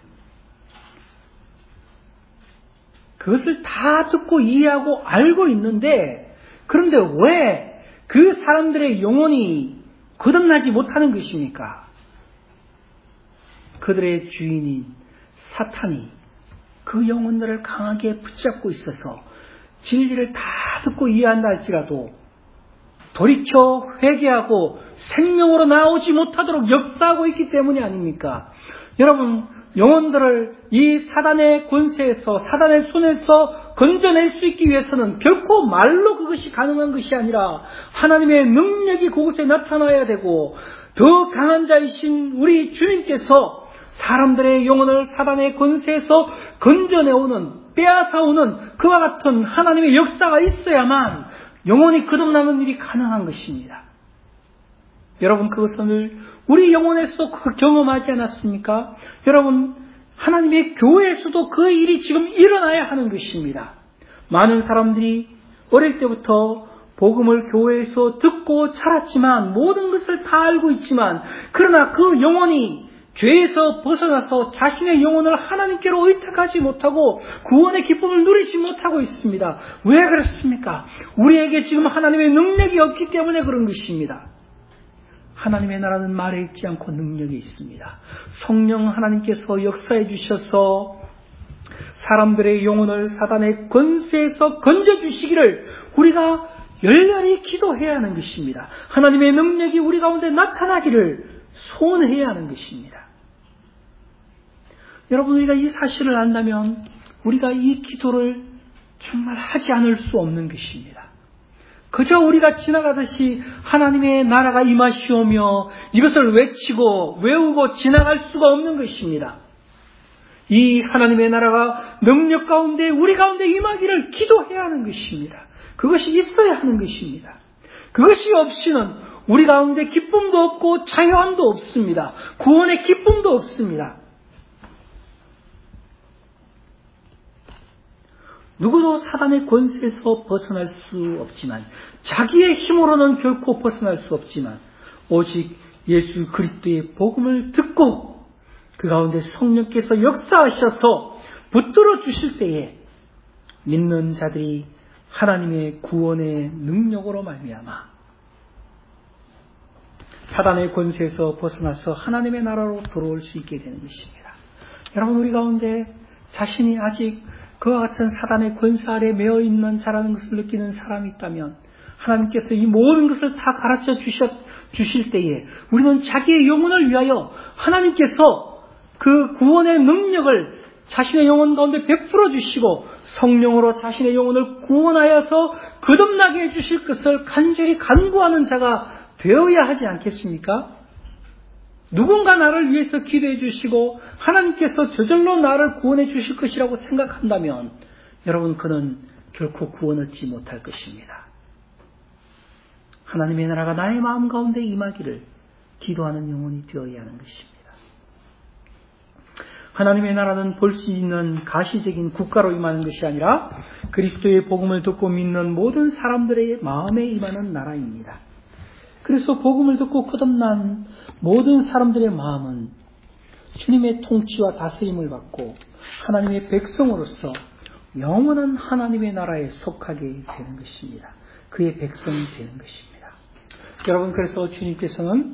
Speaker 1: 그것을 다 듣고 이해하고 알고 있는데, 그런데 왜 그 사람들의 영혼이 거듭나지 못하는 것입니까? 그들의 주인인 사탄이 그 영혼들을 강하게 붙잡고 있어서 진리를 다 듣고 이해한다 할지라도 돌이켜 회개하고 생명으로 나오지 못하도록 역사하고 있기 때문이 아닙니까? 여러분, 영혼들을 이 사단의 권세에서, 사단의 손에서 건져낼 수 있기 위해서는 결코 말로 그것이 가능한 것이 아니라 하나님의 능력이 그곳에 나타나야 되고, 더 강한 자이신 우리 주님께서 사람들의 영혼을 사단의 권세에서 건져내오는, 빼앗아오는 그와 같은 하나님의 역사가 있어야만 영혼이 거듭나는 일이 가능한 것입니다. 여러분, 그것을 우리 영혼에서 경험하지 않았습니까? 여러분, 하나님의 교회에서도 그 일이 지금 일어나야 하는 것입니다. 많은 사람들이 어릴 때부터 복음을 교회에서 듣고 자랐지만, 모든 것을 다 알고 있지만, 그러나 그 영혼이 죄에서 벗어나서 자신의 영혼을 하나님께로 의탁하지 못하고 구원의 기쁨을 누리지 못하고 있습니다. 왜 그렇습니까? 우리에게 지금 하나님의 능력이 없기 때문에 그런 것입니다. 하나님의 나라는 말에 있지 않고 능력이 있습니다. 성령 하나님께서 역사해 주셔서 사람들의 영혼을 사단의 권세에서 건져주시기를 우리가 열렬히 기도해야 하는 것입니다. 하나님의 능력이 우리 가운데 나타나기를 소원해야 하는 것입니다. 여러분, 우리가 이 사실을 안다면 우리가 이 기도를 정말 하지 않을 수 없는 것입니다. 그저 우리가 지나가듯이 하나님의 나라가 임하시오며 이것을 외치고 외우고 지나갈 수가 없는 것입니다. 이 하나님의 나라가 능력 가운데 우리 가운데 임하기를 기도해야 하는 것입니다. 그것이 있어야 하는 것입니다. 그것이 없이는 우리 가운데 기쁨도 없고 자유함도 없습니다. 구원의 기쁨도 없습니다. 누구도 사단의 권세에서 벗어날 수 없지만, 자기의 힘으로는 결코 벗어날 수 없지만, 오직 예수 그리스도의 복음을 듣고 그 가운데 성령께서 역사하셔서 붙들어 주실 때에 믿는 자들이 하나님의 구원의 능력으로 말미암아 사단의 권세에서 벗어나서 하나님의 나라로 들어올 수 있게 되는 것입니다. 여러분, 우리 가운데 자신이 아직 그와 같은 사단의 권세 아래 매어 있는 자라는 것을 느끼는 사람이 있다면 하나님께서 이 모든 것을 다 가르쳐 주셨, 주실 때에 우리는 자기의 영혼을 위하여 하나님께서 그 구원의 능력을 자신의 영혼 가운데 베풀어 주시고 성령으로 자신의 영혼을 구원하여서 거듭나게 해주실 것을 간절히 간구하는 자가 되어야 하지 않겠습니까? 누군가 나를 위해서 기도해 주시고 하나님께서 저절로 나를 구원해 주실 것이라고 생각한다면 여러분, 그는 결코 구원을 얻지 못할 것입니다. 하나님의 나라가 나의 마음 가운데 임하기를 기도하는 영혼이 되어야 하는 것입니다. 하나님의 나라는 볼 수 있는 가시적인 국가로 임하는 것이 아니라 그리스도의 복음을 듣고 믿는 모든 사람들의 마음에 임하는 나라입니다. 그래서 복음을 듣고 거듭난 모든 사람들의 마음은 주님의 통치와 다스림을 받고 하나님의 백성으로서 영원한 하나님의 나라에 속하게 되는 것입니다. 그의 백성이 되는 것입니다. 여러분, 그래서 주님께서는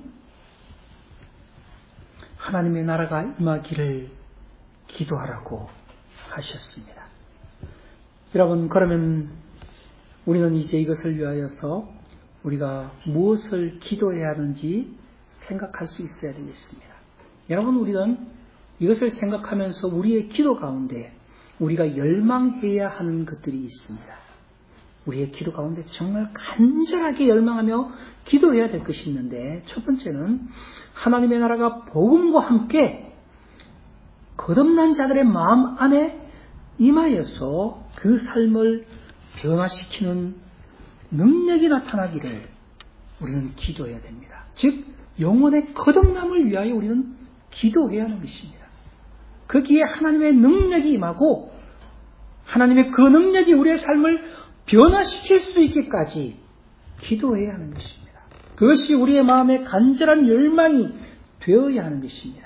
Speaker 1: 하나님의 나라가 임하기를 기도하라고 하셨습니다. 여러분, 그러면 우리는 이제 이것을 위하여서 우리가 무엇을 기도해야 하는지 생각할 수 있어야 되겠습니다. 여러분, 우리는 이것을 생각하면서 우리의 기도 가운데 우리가 열망해야 하는 것들이 있습니다. 우리의 기도 가운데 정말 간절하게 열망하며 기도해야 될 것이 있는데, 첫 번째는 하나님의 나라가 복음과 함께 거듭난 자들의 마음 안에 임하여서 그 삶을 변화시키는 능력이 나타나기를 우리는 기도해야 됩니다. 즉 영혼의 거듭남을 위하여 우리는 기도해야 하는 것입니다. 거기에 하나님의 능력이 임하고 하나님의 그 능력이 우리의 삶을 변화시킬 수 있기까지 기도해야 하는 것입니다. 그것이 우리의 마음의 간절한 열망이 되어야 하는 것입니다.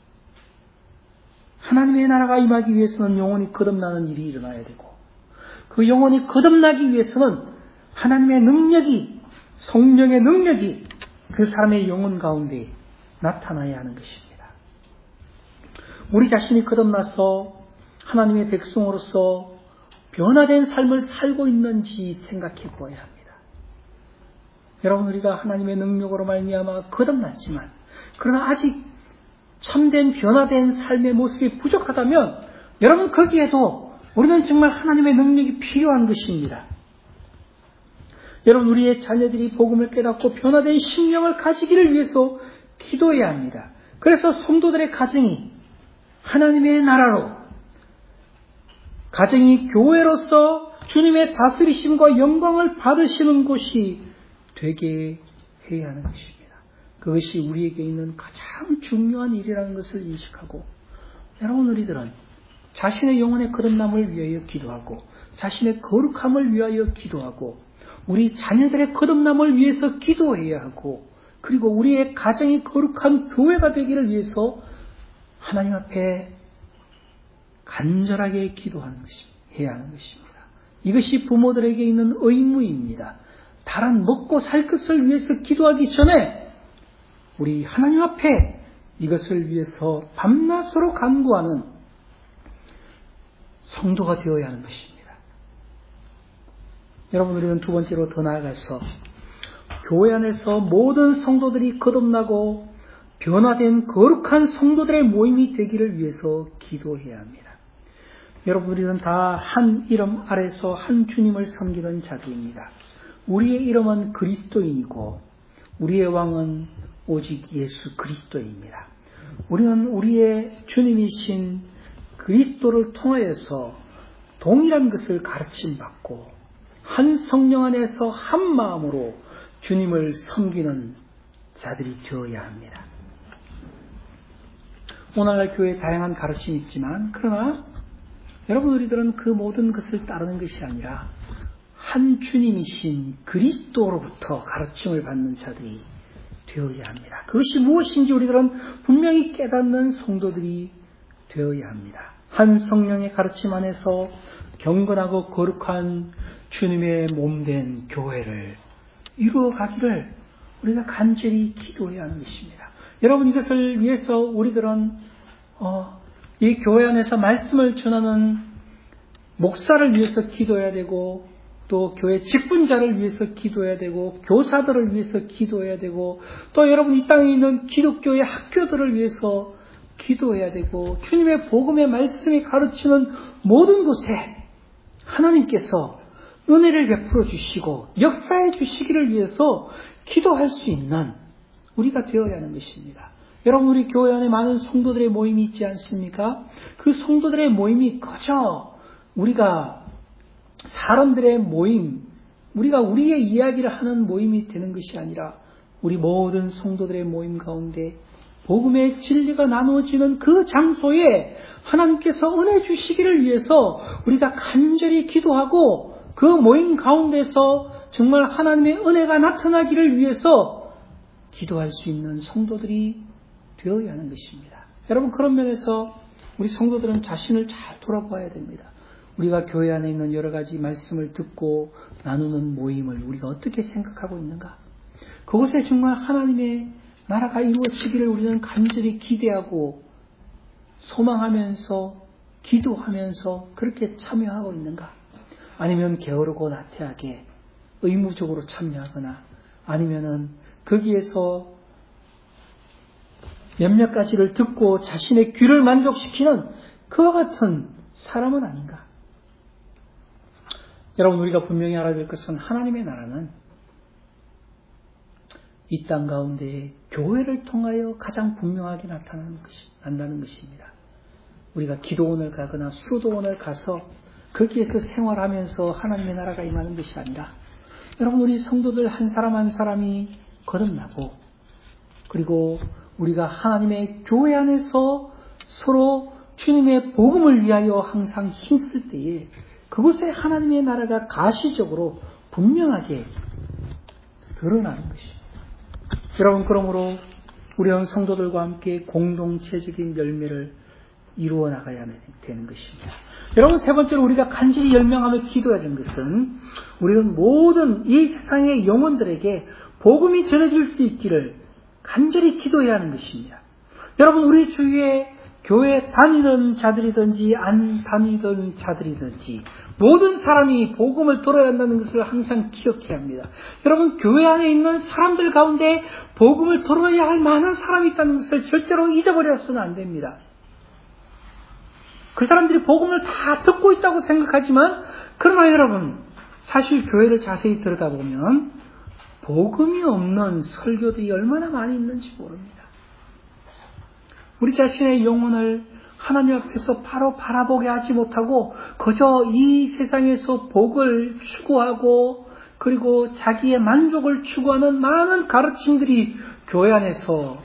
Speaker 1: 하나님의 나라가 임하기 위해서는 영혼이 거듭나는 일이 일어나야 되고, 그 영혼이 거듭나기 위해서는 하나님의 능력이, 성령의 능력이 그 사람의 영혼 가운데 나타나야 하는 것입니다. 우리 자신이 거듭나서 하나님의 백성으로서 변화된 삶을 살고 있는지 생각해 보아야 합니다. 여러분, 우리가 하나님의 능력으로 말미암아 거듭났지만 그러나 아직 참된 변화된 삶의 모습이 부족하다면 여러분, 거기에도 우리는 정말 하나님의 능력이 필요한 것입니다. 여러분, 우리의 자녀들이 복음을 깨닫고 변화된 심령을 가지기를 위해서 기도해야 합니다. 그래서 성도들의 가정이 하나님의 나라로, 가정이 교회로서 주님의 다스리심과 영광을 받으시는 곳이 되게 해야 하는 것입니다. 그것이 우리에게 있는 가장 중요한 일이라는 것을 인식하고, 여러분, 우리들은 자신의 영혼의 거듭남을 위하여 기도하고 자신의 거룩함을 위하여 기도하고 우리 자녀들의 거듭남을 위해서 기도해야 하고, 그리고 우리의 가정이 거룩한 교회가 되기를 위해서 하나님 앞에 간절하게 기도하는 것입니다. 해야 하는 것입니다. 이것이 부모들에게 있는 의무입니다. 다른 먹고 살 것을 위해서 기도하기 전에 우리 하나님 앞에 이것을 위해서 밤낮으로 간구하는 성도가 되어야 하는 것입니다. 여러분, 우리는 두 번째로 더 나아가서 교회 안에서 모든 성도들이 거듭나고 변화된 거룩한 성도들의 모임이 되기를 위해서 기도해야 합니다. 여러분, 우리는 다 한 이름 아래서 한 주님을 섬기는 자들입니다. 우리의 이름은 그리스도인이고 우리의 왕은 오직 예수 그리스도입니다. 우리는 우리의 주님이신 그리스도를 통하여서 동일한 것을 가르침받고 한 성령 안에서 한 마음으로 주님을 섬기는 자들이 되어야 합니다. 오늘날 교회에 다양한 가르침이 있지만, 그러나 여러분, 우리들은 그 모든 것을 따르는 것이 아니라 한 주님이신 그리스도로부터 가르침을 받는 자들이 되어야 합니다. 그것이 무엇인지 우리들은 분명히 깨닫는 성도들이 되어야 합니다. 한 성령의 가르침 안에서 경건하고 거룩한 주님의 몸된 교회를 이루어가기를 우리가 간절히 기도해야 하는 것입니다. 여러분, 이것을 위해서 우리들은 어, 이 교회 안에서 말씀을 전하는 목사를 위해서 기도해야 되고, 또 교회 직분자를 위해서 기도해야 되고, 교사들을 위해서 기도해야 되고, 또 여러분 이 땅에 있는 기독교의 학교들을 위해서 기도해야 되고, 주님의 복음의 말씀이 가르치는 모든 곳에 하나님께서 은혜를 베풀어 주시고 역사해 주시기를 위해서 기도할 수 있는 우리가 되어야 하는 것입니다. 여러분, 우리 교회 안에 많은 성도들의 모임이 있지 않습니까? 그 성도들의 모임이 그저 우리가 사람들의 모임, 우리가 우리의 이야기를 하는 모임이 되는 것이 아니라 우리 모든 성도들의 모임 가운데 복음의 진리가 나누어지는 그 장소에 하나님께서 은혜 주시기를 위해서 우리가 간절히 기도하고, 그 모임 가운데서 정말 하나님의 은혜가 나타나기를 위해서 기도할 수 있는 성도들이 되어야 하는 것입니다. 여러분, 그런 면에서 우리 성도들은 자신을 잘 돌아봐야 됩니다. 우리가 교회 안에 있는 여러 가지 말씀을 듣고 나누는 모임을 우리가 어떻게 생각하고 있는가? 그곳에 정말 하나님의 나라가 이루어지기를 우리는 간절히 기대하고 소망하면서 기도하면서 그렇게 참여하고 있는가? 아니면 게으르고 나태하게 의무적으로 참여하거나, 아니면은 거기에서 몇몇 가지를 듣고 자신의 귀를 만족시키는 그와 같은 사람은 아닌가? 여러분, 우리가 분명히 알아야 될 것은 하나님의 나라는 이 땅 가운데 교회를 통하여 가장 분명하게 나타나는 것이, 난다는 것입니다. 우리가 기도원을 가거나 수도원을 가서 거기에서 생활하면서 하나님의 나라가 임하는 것이 아니라, 여러분, 우리 성도들 한 사람 한 사람이 거듭나고, 그리고 우리가 하나님의 교회 안에서 서로 주님의 복음을 위하여 항상 힘쓸 때에 그곳에 하나님의 나라가 가시적으로 분명하게 드러나는 것입니다. 여러분, 그러므로 우리는 성도들과 함께 공동체적인 열매를 이루어 나가야 되는 것입니다. 여러분, 세 번째로 우리가 간절히 열명하며 기도해야 되는 것은, 우리는 모든 이 세상의 영혼들에게 복음이 전해질 수 있기를 간절히 기도해야 하는 것입니다. 여러분, 우리 주위에 교회 다니는 자들이든지 안 다니던 자들이든지 모든 사람이 복음을 들어야 한다는 것을 항상 기억해야 합니다. 여러분, 교회 안에 있는 사람들 가운데 복음을 들어야 할 만한 사람이 있다는 것을 절대로 잊어버려서는 안 됩니다. 그 사람들이 복음을 다 듣고 있다고 생각하지만, 그러나 여러분, 사실 교회를 자세히 들여다보면 복음이 없는 설교들이 얼마나 많이 있는지 모릅니다. 우리 자신의 영혼을 하나님 앞에서 바로 바라보게 하지 못하고 그저 이 세상에서 복을 추구하고, 그리고 자기의 만족을 추구하는 많은 가르침들이 교회 안에서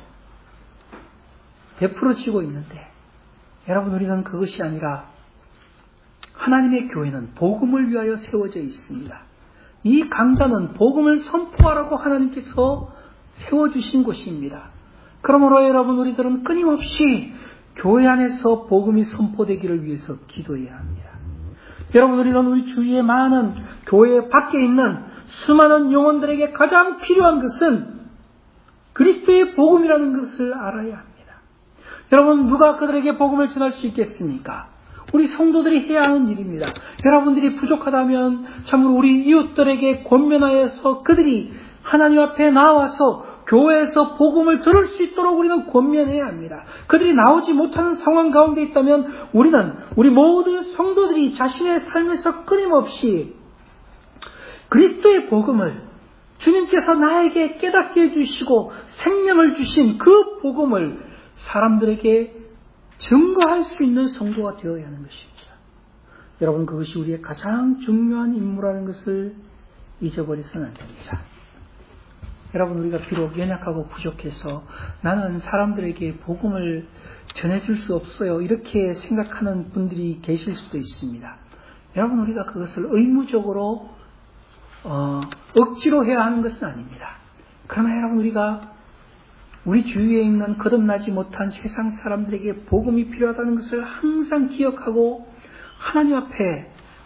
Speaker 1: 베풀어지고 있는데, 여러분, 우리는 그것이 아니라 하나님의 교회는 복음을 위하여 세워져 있습니다. 이 강단은 복음을 선포하라고 하나님께서 세워주신 곳입니다. 그러므로 여러분, 우리들은 끊임없이 교회 안에서 복음이 선포되기를 위해서 기도해야 합니다. 여러분, 우리는 우리 주위에 많은 교회 밖에 있는 수많은 영혼들에게 가장 필요한 것은 그리스도의 복음이라는 것을 알아야 합니다. 여러분, 누가 그들에게 복음을 전할 수 있겠습니까? 우리 성도들이 해야 하는 일입니다. 여러분들이 부족하다면 참으로 우리 이웃들에게 권면하여서 그들이 하나님 앞에 나와서 교회에서 복음을 들을 수 있도록 우리는 권면해야 합니다. 그들이 나오지 못하는 상황 가운데 있다면 우리는, 우리 모든 성도들이 자신의 삶에서 끊임없이 그리스도의 복음을, 주님께서 나에게 깨닫게 해주시고 생명을 주신 그 복음을 사람들에게 증거할 수 있는 성도가 되어야 하는 것입니다. 여러분, 그것이 우리의 가장 중요한 임무라는 것을 잊어버려서는 안 됩니다. 여러분, 우리가 비록 연약하고 부족해서 나는 사람들에게 복음을 전해줄 수 없어요, 이렇게 생각하는 분들이 계실 수도 있습니다. 여러분, 우리가 그것을 의무적으로 어, 억지로 해야 하는 것은 아닙니다. 그러나 여러분, 우리가 우리 주위에 있는 거듭나지 못한 세상 사람들에게 복음이 필요하다는 것을 항상 기억하고 하나님 앞에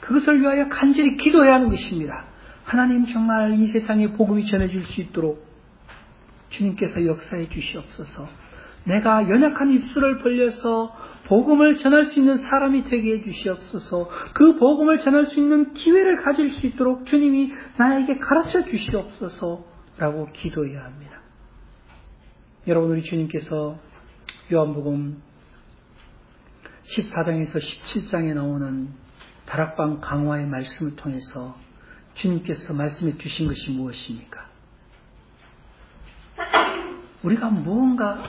Speaker 1: 그것을 위하여 간절히 기도해야 하는 것입니다. 하나님 정말 이 세상에 복음이 전해질 수 있도록 주님께서 역사해 주시옵소서. 내가 연약한 입술을 벌려서 복음을 전할 수 있는 사람이 되게 해 주시옵소서. 그 복음을 전할 수 있는 기회를 가질 수 있도록 주님이 나에게 가르쳐 주시옵소서 라고 기도해야 합니다. 여러분, 우리 주님께서 요한복음 십사 장에서 십칠 장에 나오는 다락방 강화의 말씀을 통해서 주님께서 말씀해 주신 것이 무엇입니까? 우리가 무언가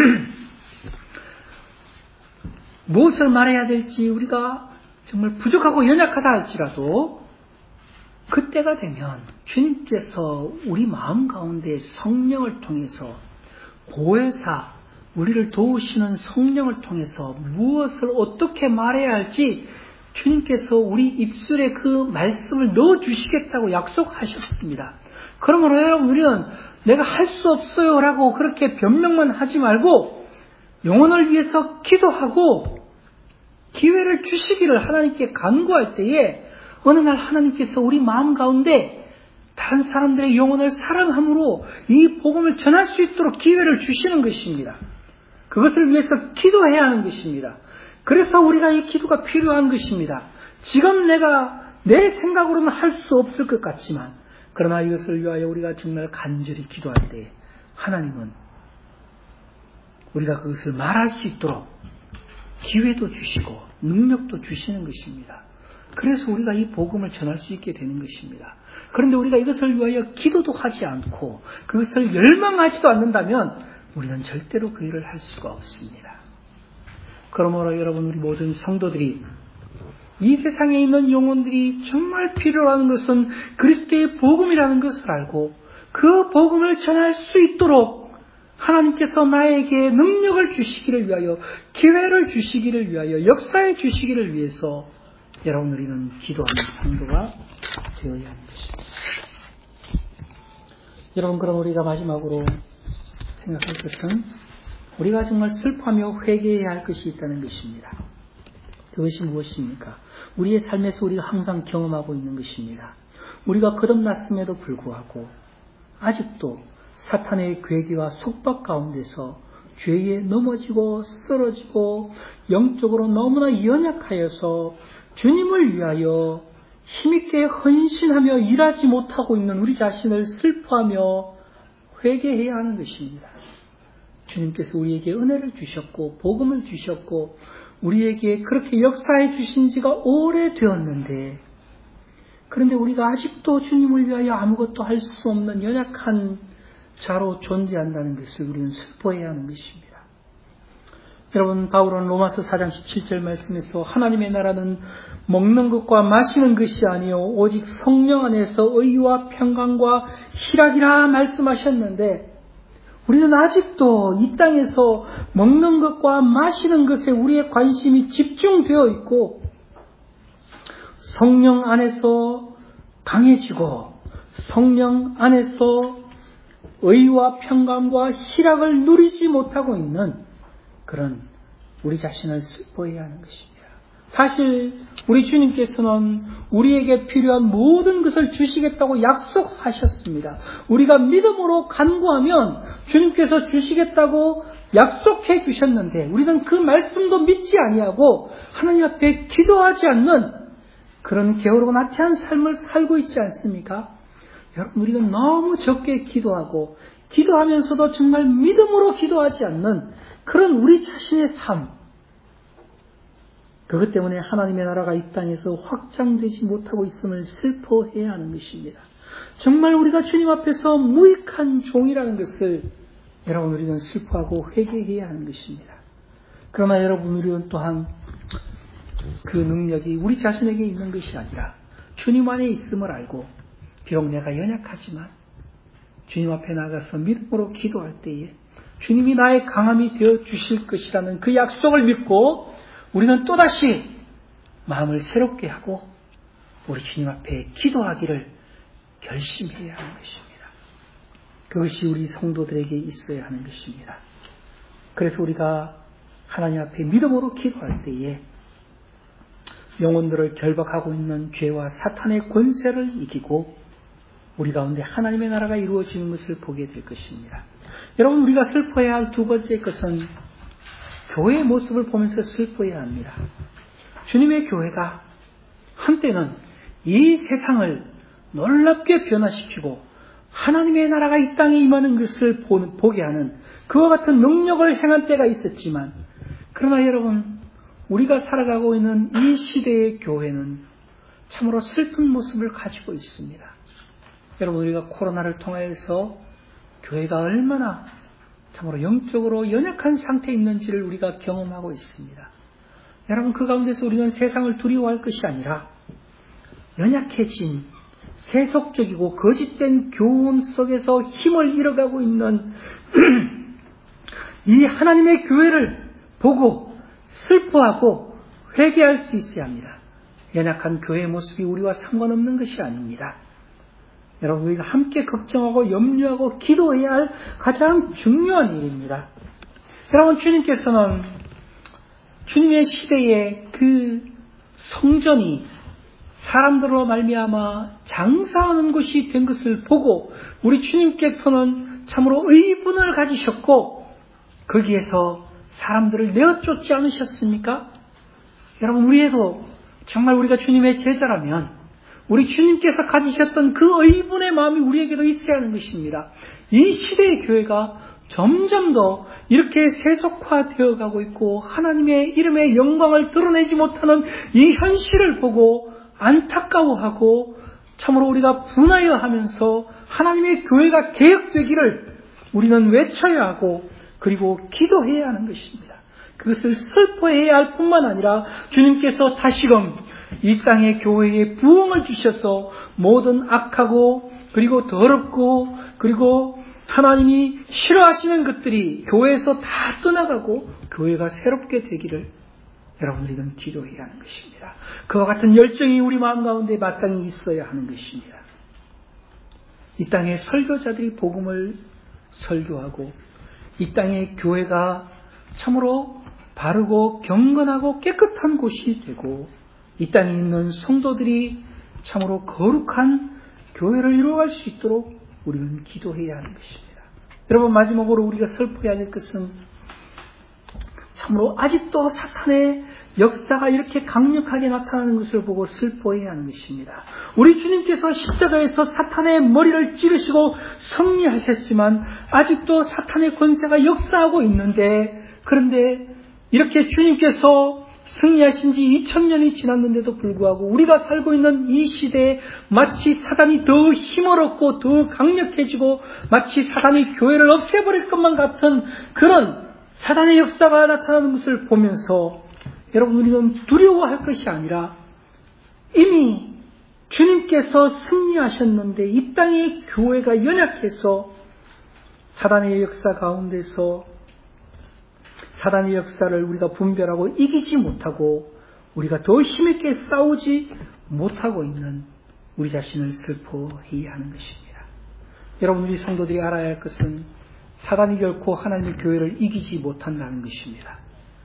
Speaker 1: 무엇을 말해야 될지 우리가 정말 부족하고 연약하다 할지라도 그때가 되면 주님께서 우리 마음 가운데 성령을 통해서 보혜사, 우리를 도우시는 성령을 통해서 무엇을 어떻게 말해야 할지 주님께서 우리 입술에 그 말씀을 넣어주시겠다고 약속하셨습니다. 그러므로 여러분, 우리는 내가 할 수 없어요 라고 그렇게 변명만 하지 말고 영혼을 위해서 기도하고 기회를 주시기를 하나님께 간구할 때에 어느 날 하나님께서 우리 마음 가운데 다른 사람들의 영혼을 사랑함으로 이 복음을 전할 수 있도록 기회를 주시는 것입니다. 그것을 위해서 기도해야 하는 것입니다. 그래서 우리가 이 기도가 필요한 것입니다. 지금 내가 내 생각으로는 할 수 없을 것 같지만 그러나 이것을 위하여 우리가 정말 간절히 기도할 때 하나님은 우리가 그것을 말할 수 있도록 기회도 주시고 능력도 주시는 것입니다. 그래서 우리가 이 복음을 전할 수 있게 되는 것입니다. 그런데 우리가 이것을 위하여 기도도 하지 않고 그것을 열망하지도 않는다면 우리는 절대로 그 일을 할 수가 없습니다. 그러므로 여러분, 우리 모든 성도들이 이 세상에 있는 영혼들이 정말 필요한 것은 그리스도의 복음이라는 것을 알고 그 복음을 전할 수 있도록 하나님께서 나에게 능력을 주시기를 위하여, 기회를 주시기를 위하여, 역사해 주시기를 위해서 여러분, 우리는 기도하는 성도가 되어야 하는 것입니다. 여러분, 그럼 우리가 마지막으로 생각할 것은 우리가 정말 슬퍼하며 회개해야 할 것이 있다는 것입니다. 그것이 무엇입니까? 우리의 삶에서 우리가 항상 경험하고 있는 것입니다. 우리가 거듭났음에도 불구하고 아직도 사탄의 괴계와 속박 가운데서 죄에 넘어지고 쓰러지고 영적으로 너무나 연약하여서 주님을 위하여 힘있게 헌신하며 일하지 못하고 있는 우리 자신을 슬퍼하며 회개해야 하는 것입니다. 주님께서 우리에게 은혜를 주셨고 복음을 주셨고 우리에게 그렇게 역사해 주신 지가 오래되었는데, 그런데 우리가 아직도 주님을 위하여 아무것도 할 수 없는 연약한 자로 존재한다는 것을 우리는 슬퍼해야 하는 것입니다. 여러분, 바울은 로마서 사 장 십칠 절 말씀에서 하나님의 나라는 먹는 것과 마시는 것이 아니요 오직 성령 안에서 의와 평강과 희락이라 말씀하셨는데, 우리는 아직도 이 땅에서 먹는 것과 마시는 것에 우리의 관심이 집중되어 있고 성령 안에서 강해지고 성령 안에서 의와 평강과 희락을 누리지 못하고 있는 그런 우리 자신을 슬퍼해야 하는 것입니다. 사실 우리 주님께서는 우리에게 필요한 모든 것을 주시겠다고 약속하셨습니다. 우리가 믿음으로 간구하면 주님께서 주시겠다고 약속해 주셨는데 우리는 그 말씀도 믿지 아니하고 하나님 앞에 기도하지 않는 그런 게으르고 나태한 삶을 살고 있지 않습니까? 여러분, 우리가 너무 적게 기도하고 기도하면서도 정말 믿음으로 기도하지 않는 그런 우리 자신의 삶, 그것 때문에 하나님의 나라가 이 땅에서 확장되지 못하고 있음을 슬퍼해야 하는 것입니다. 정말 우리가 주님 앞에서 무익한 종이라는 것을 여러분, 우리는 슬퍼하고 회개해야 하는 것입니다. 그러나 여러분, 우리는 또한 그 능력이 우리 자신에게 있는 것이 아니라 주님 안에 있음을 알고, 비록 내가 연약하지만 주님 앞에 나가서 믿음으로 기도할 때에 주님이 나의 강함이 되어 주실 것이라는 그 약속을 믿고 우리는 또다시 마음을 새롭게 하고 우리 주님 앞에 기도하기를 결심해야 하는 것입니다. 그것이 우리 성도들에게 있어야 하는 것입니다. 그래서 우리가 하나님 앞에 믿음으로 기도할 때에 영혼들을 결박하고 있는 죄와 사탄의 권세를 이기고 우리 가운데 하나님의 나라가 이루어지는 것을 보게 될 것입니다. 여러분, 우리가 슬퍼해야 할 두 번째 것은 교회의 모습을 보면서 슬퍼해야 합니다. 주님의 교회가 한때는 이 세상을 놀랍게 변화시키고 하나님의 나라가 이 땅에 임하는 것을 보게 하는 그와 같은 능력을 행한 때가 있었지만, 그러나 여러분, 우리가 살아가고 있는 이 시대의 교회는 참으로 슬픈 모습을 가지고 있습니다. 여러분, 우리가 코로나를 통해서 교회가 얼마나 참으로 영적으로 연약한 상태에 있는지를 우리가 경험하고 있습니다. 여러분, 그 가운데서 우리는 세상을 두려워할 것이 아니라 연약해진 세속적이고 거짓된 교훈 속에서 힘을 잃어가고 있는 이 하나님의 교회를 보고 슬퍼하고 회개할 수 있어야 합니다. 연약한 교회의 모습이 우리와 상관없는 것이 아닙니다. 여러분, 우리가 함께 걱정하고 염려하고 기도해야 할 가장 중요한 일입니다. 여러분, 주님께서는 주님의 시대에 그 성전이 사람들로 말미암아 장사하는 곳이 된 것을 보고 우리 주님께서는 참으로 의분을 가지셨고 거기에서 사람들을 내어쫓지 않으셨습니까? 여러분, 우리에도 정말 우리가 주님의 제자라면 우리 주님께서 가지셨던 그 의분의 마음이 우리에게도 있어야 하는 것입니다. 이 시대의 교회가 점점 더 이렇게 세속화되어 가고 있고 하나님의 이름의 영광을 드러내지 못하는 이 현실을 보고 안타까워하고 참으로 우리가 분하여 하면서 하나님의 교회가 개혁되기를 우리는 외쳐야 하고 그리고 기도해야 하는 것입니다. 그것을 슬퍼해야 할 뿐만 아니라 주님께서 다시금 이 땅의 교회에 부흥을 주셔서 모든 악하고 그리고 더럽고 그리고 하나님이 싫어하시는 것들이 교회에서 다 떠나가고 교회가 새롭게 되기를 여러분, 우리는 기도해야 하는 것입니다. 그와 같은 열정이 우리 마음 가운데 마땅히 있어야 하는 것입니다. 이 땅의 설교자들이 복음을 설교하고 이 땅의 교회가 참으로 바르고 경건하고 깨끗한 곳이 되고 이 땅에 있는 성도들이 참으로 거룩한 교회를 이루어갈 수 있도록 우리는 기도해야 하는 것입니다. 여러분, 마지막으로 우리가 슬퍼해야 할 것은 참으로 아직도 사탄의 역사가 이렇게 강력하게 나타나는 것을 보고 슬퍼해야 하는 것입니다. 우리 주님께서 십자가에서 사탄의 머리를 찌르시고 승리하셨지만 아직도 사탄의 권세가 역사하고 있는데, 그런데 이렇게 주님께서 승리하신 지 이천 년이 지났는데도 불구하고 우리가 살고 있는 이 시대에 마치 사단이 더 힘을 얻고 더 강력해지고 마치 사단이 교회를 없애버릴 것만 같은 그런 사단의 역사가 나타나는 것을 보면서 여러분, 우리는 두려워할 것이 아니라 이미 주님께서 승리하셨는데 이 땅의 교회가 연약해서 사단의 역사 가운데서 사단의 역사를 우리가 분별하고 이기지 못하고 우리가 더 힘있게 싸우지 못하고 있는 우리 자신을 슬퍼해야 하는 것입니다. 여러분, 우리 성도들이 알아야 할 것은 사단이 결코 하나님의 교회를 이기지 못한다는 것입니다.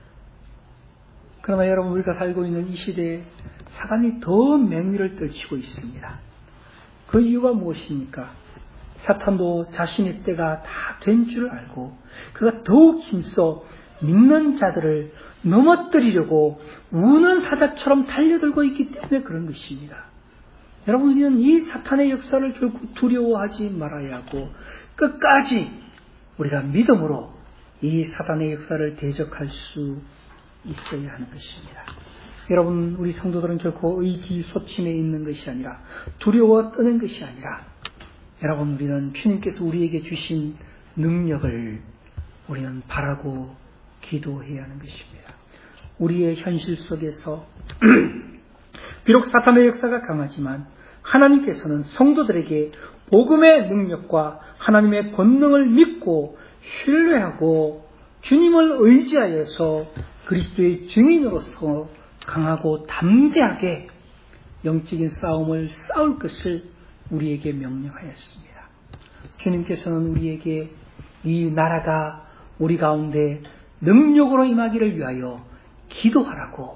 Speaker 1: 그러나 여러분, 우리가 살고 있는 이 시대에 사단이 더 맹위를 떨치고 있습니다. 그 이유가 무엇입니까? 사탄도 자신의 때가 다 된 줄 알고 그가 더욱 힘써 믿는 자들을 넘어뜨리려고 우는 사자처럼 달려들고 있기 때문에 그런 것입니다. 여러분, 우리는 이 사탄의 역사를 결국 두려워하지 말아야 하고 끝까지 우리가 믿음으로 이 사탄의 역사를 대적할 수 있어야 하는 것입니다. 여러분, 우리 성도들은 결코 의기소침해 있는 것이 아니라 두려워 떠는 것이 아니라 여러분, 우리는 주님께서 우리에게 주신 능력을 우리는 바라고 기도해야 하는 것입니다. 우리의 현실 속에서 비록 사탄의 역사가 강하지만 하나님께서는 성도들에게 복음의 능력과 하나님의 권능을 믿고 신뢰하고 주님을 의지하여서 그리스도의 증인으로서 강하고 담대하게 영적인 싸움을 싸울 것을 우리에게 명령하였습니다. 주님께서는 우리에게 이 나라가 우리 가운데 능력으로 임하기를 위하여 기도하라고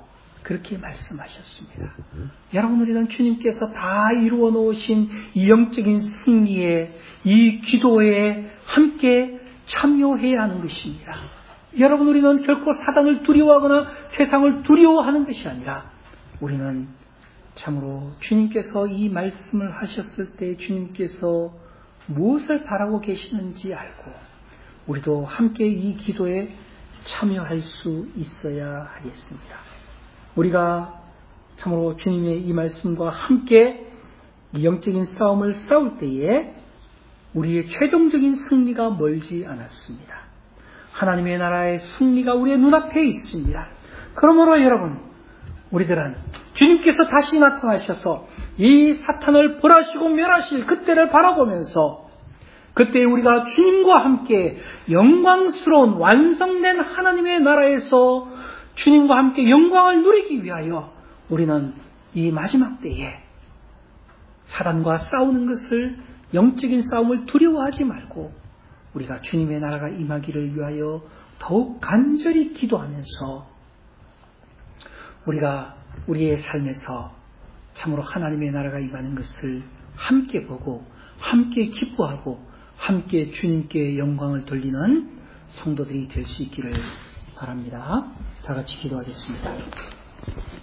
Speaker 1: 그렇게 말씀하셨습니다. 여러분, 우리는 주님께서 다 이루어 놓으신 이 영적인 승리에, 이 기도에 함께 참여해야 하는 것입니다. 여러분, 우리는 결코 사단을 두려워하거나 세상을 두려워하는 것이 아니라 우리는 참으로 주님께서 이 말씀을 하셨을 때 주님께서 무엇을 바라고 계시는지 알고 우리도 함께 이 기도에 참여할 수 있어야 하겠습니다. 우리가 참으로 주님의 이 말씀과 함께 이 영적인 싸움을 싸울 때에 우리의 최종적인 승리가 멀지 않았습니다. 하나님의 나라의 승리가 우리의 눈앞에 있습니다. 그러므로 여러분, 우리들은 주님께서 다시 나타나셔서 이 사탄을 벌하시고 멸하실 그때를 바라보면서 그때 우리가 주님과 함께 영광스러운 완성된 하나님의 나라에서 주님과 함께 영광을 누리기 위하여 우리는 이 마지막 때에 사단과 싸우는 것을, 영적인 싸움을 두려워하지 말고 우리가 주님의 나라가 임하기를 위하여 더욱 간절히 기도하면서 우리가 우리의 삶에서 참으로 하나님의 나라가 임하는 것을 함께 보고 함께 기뻐하고 함께 주님께 영광을 돌리는 성도들이 될 수 있기를 바랍니다. 다 같이 기도하겠습니다.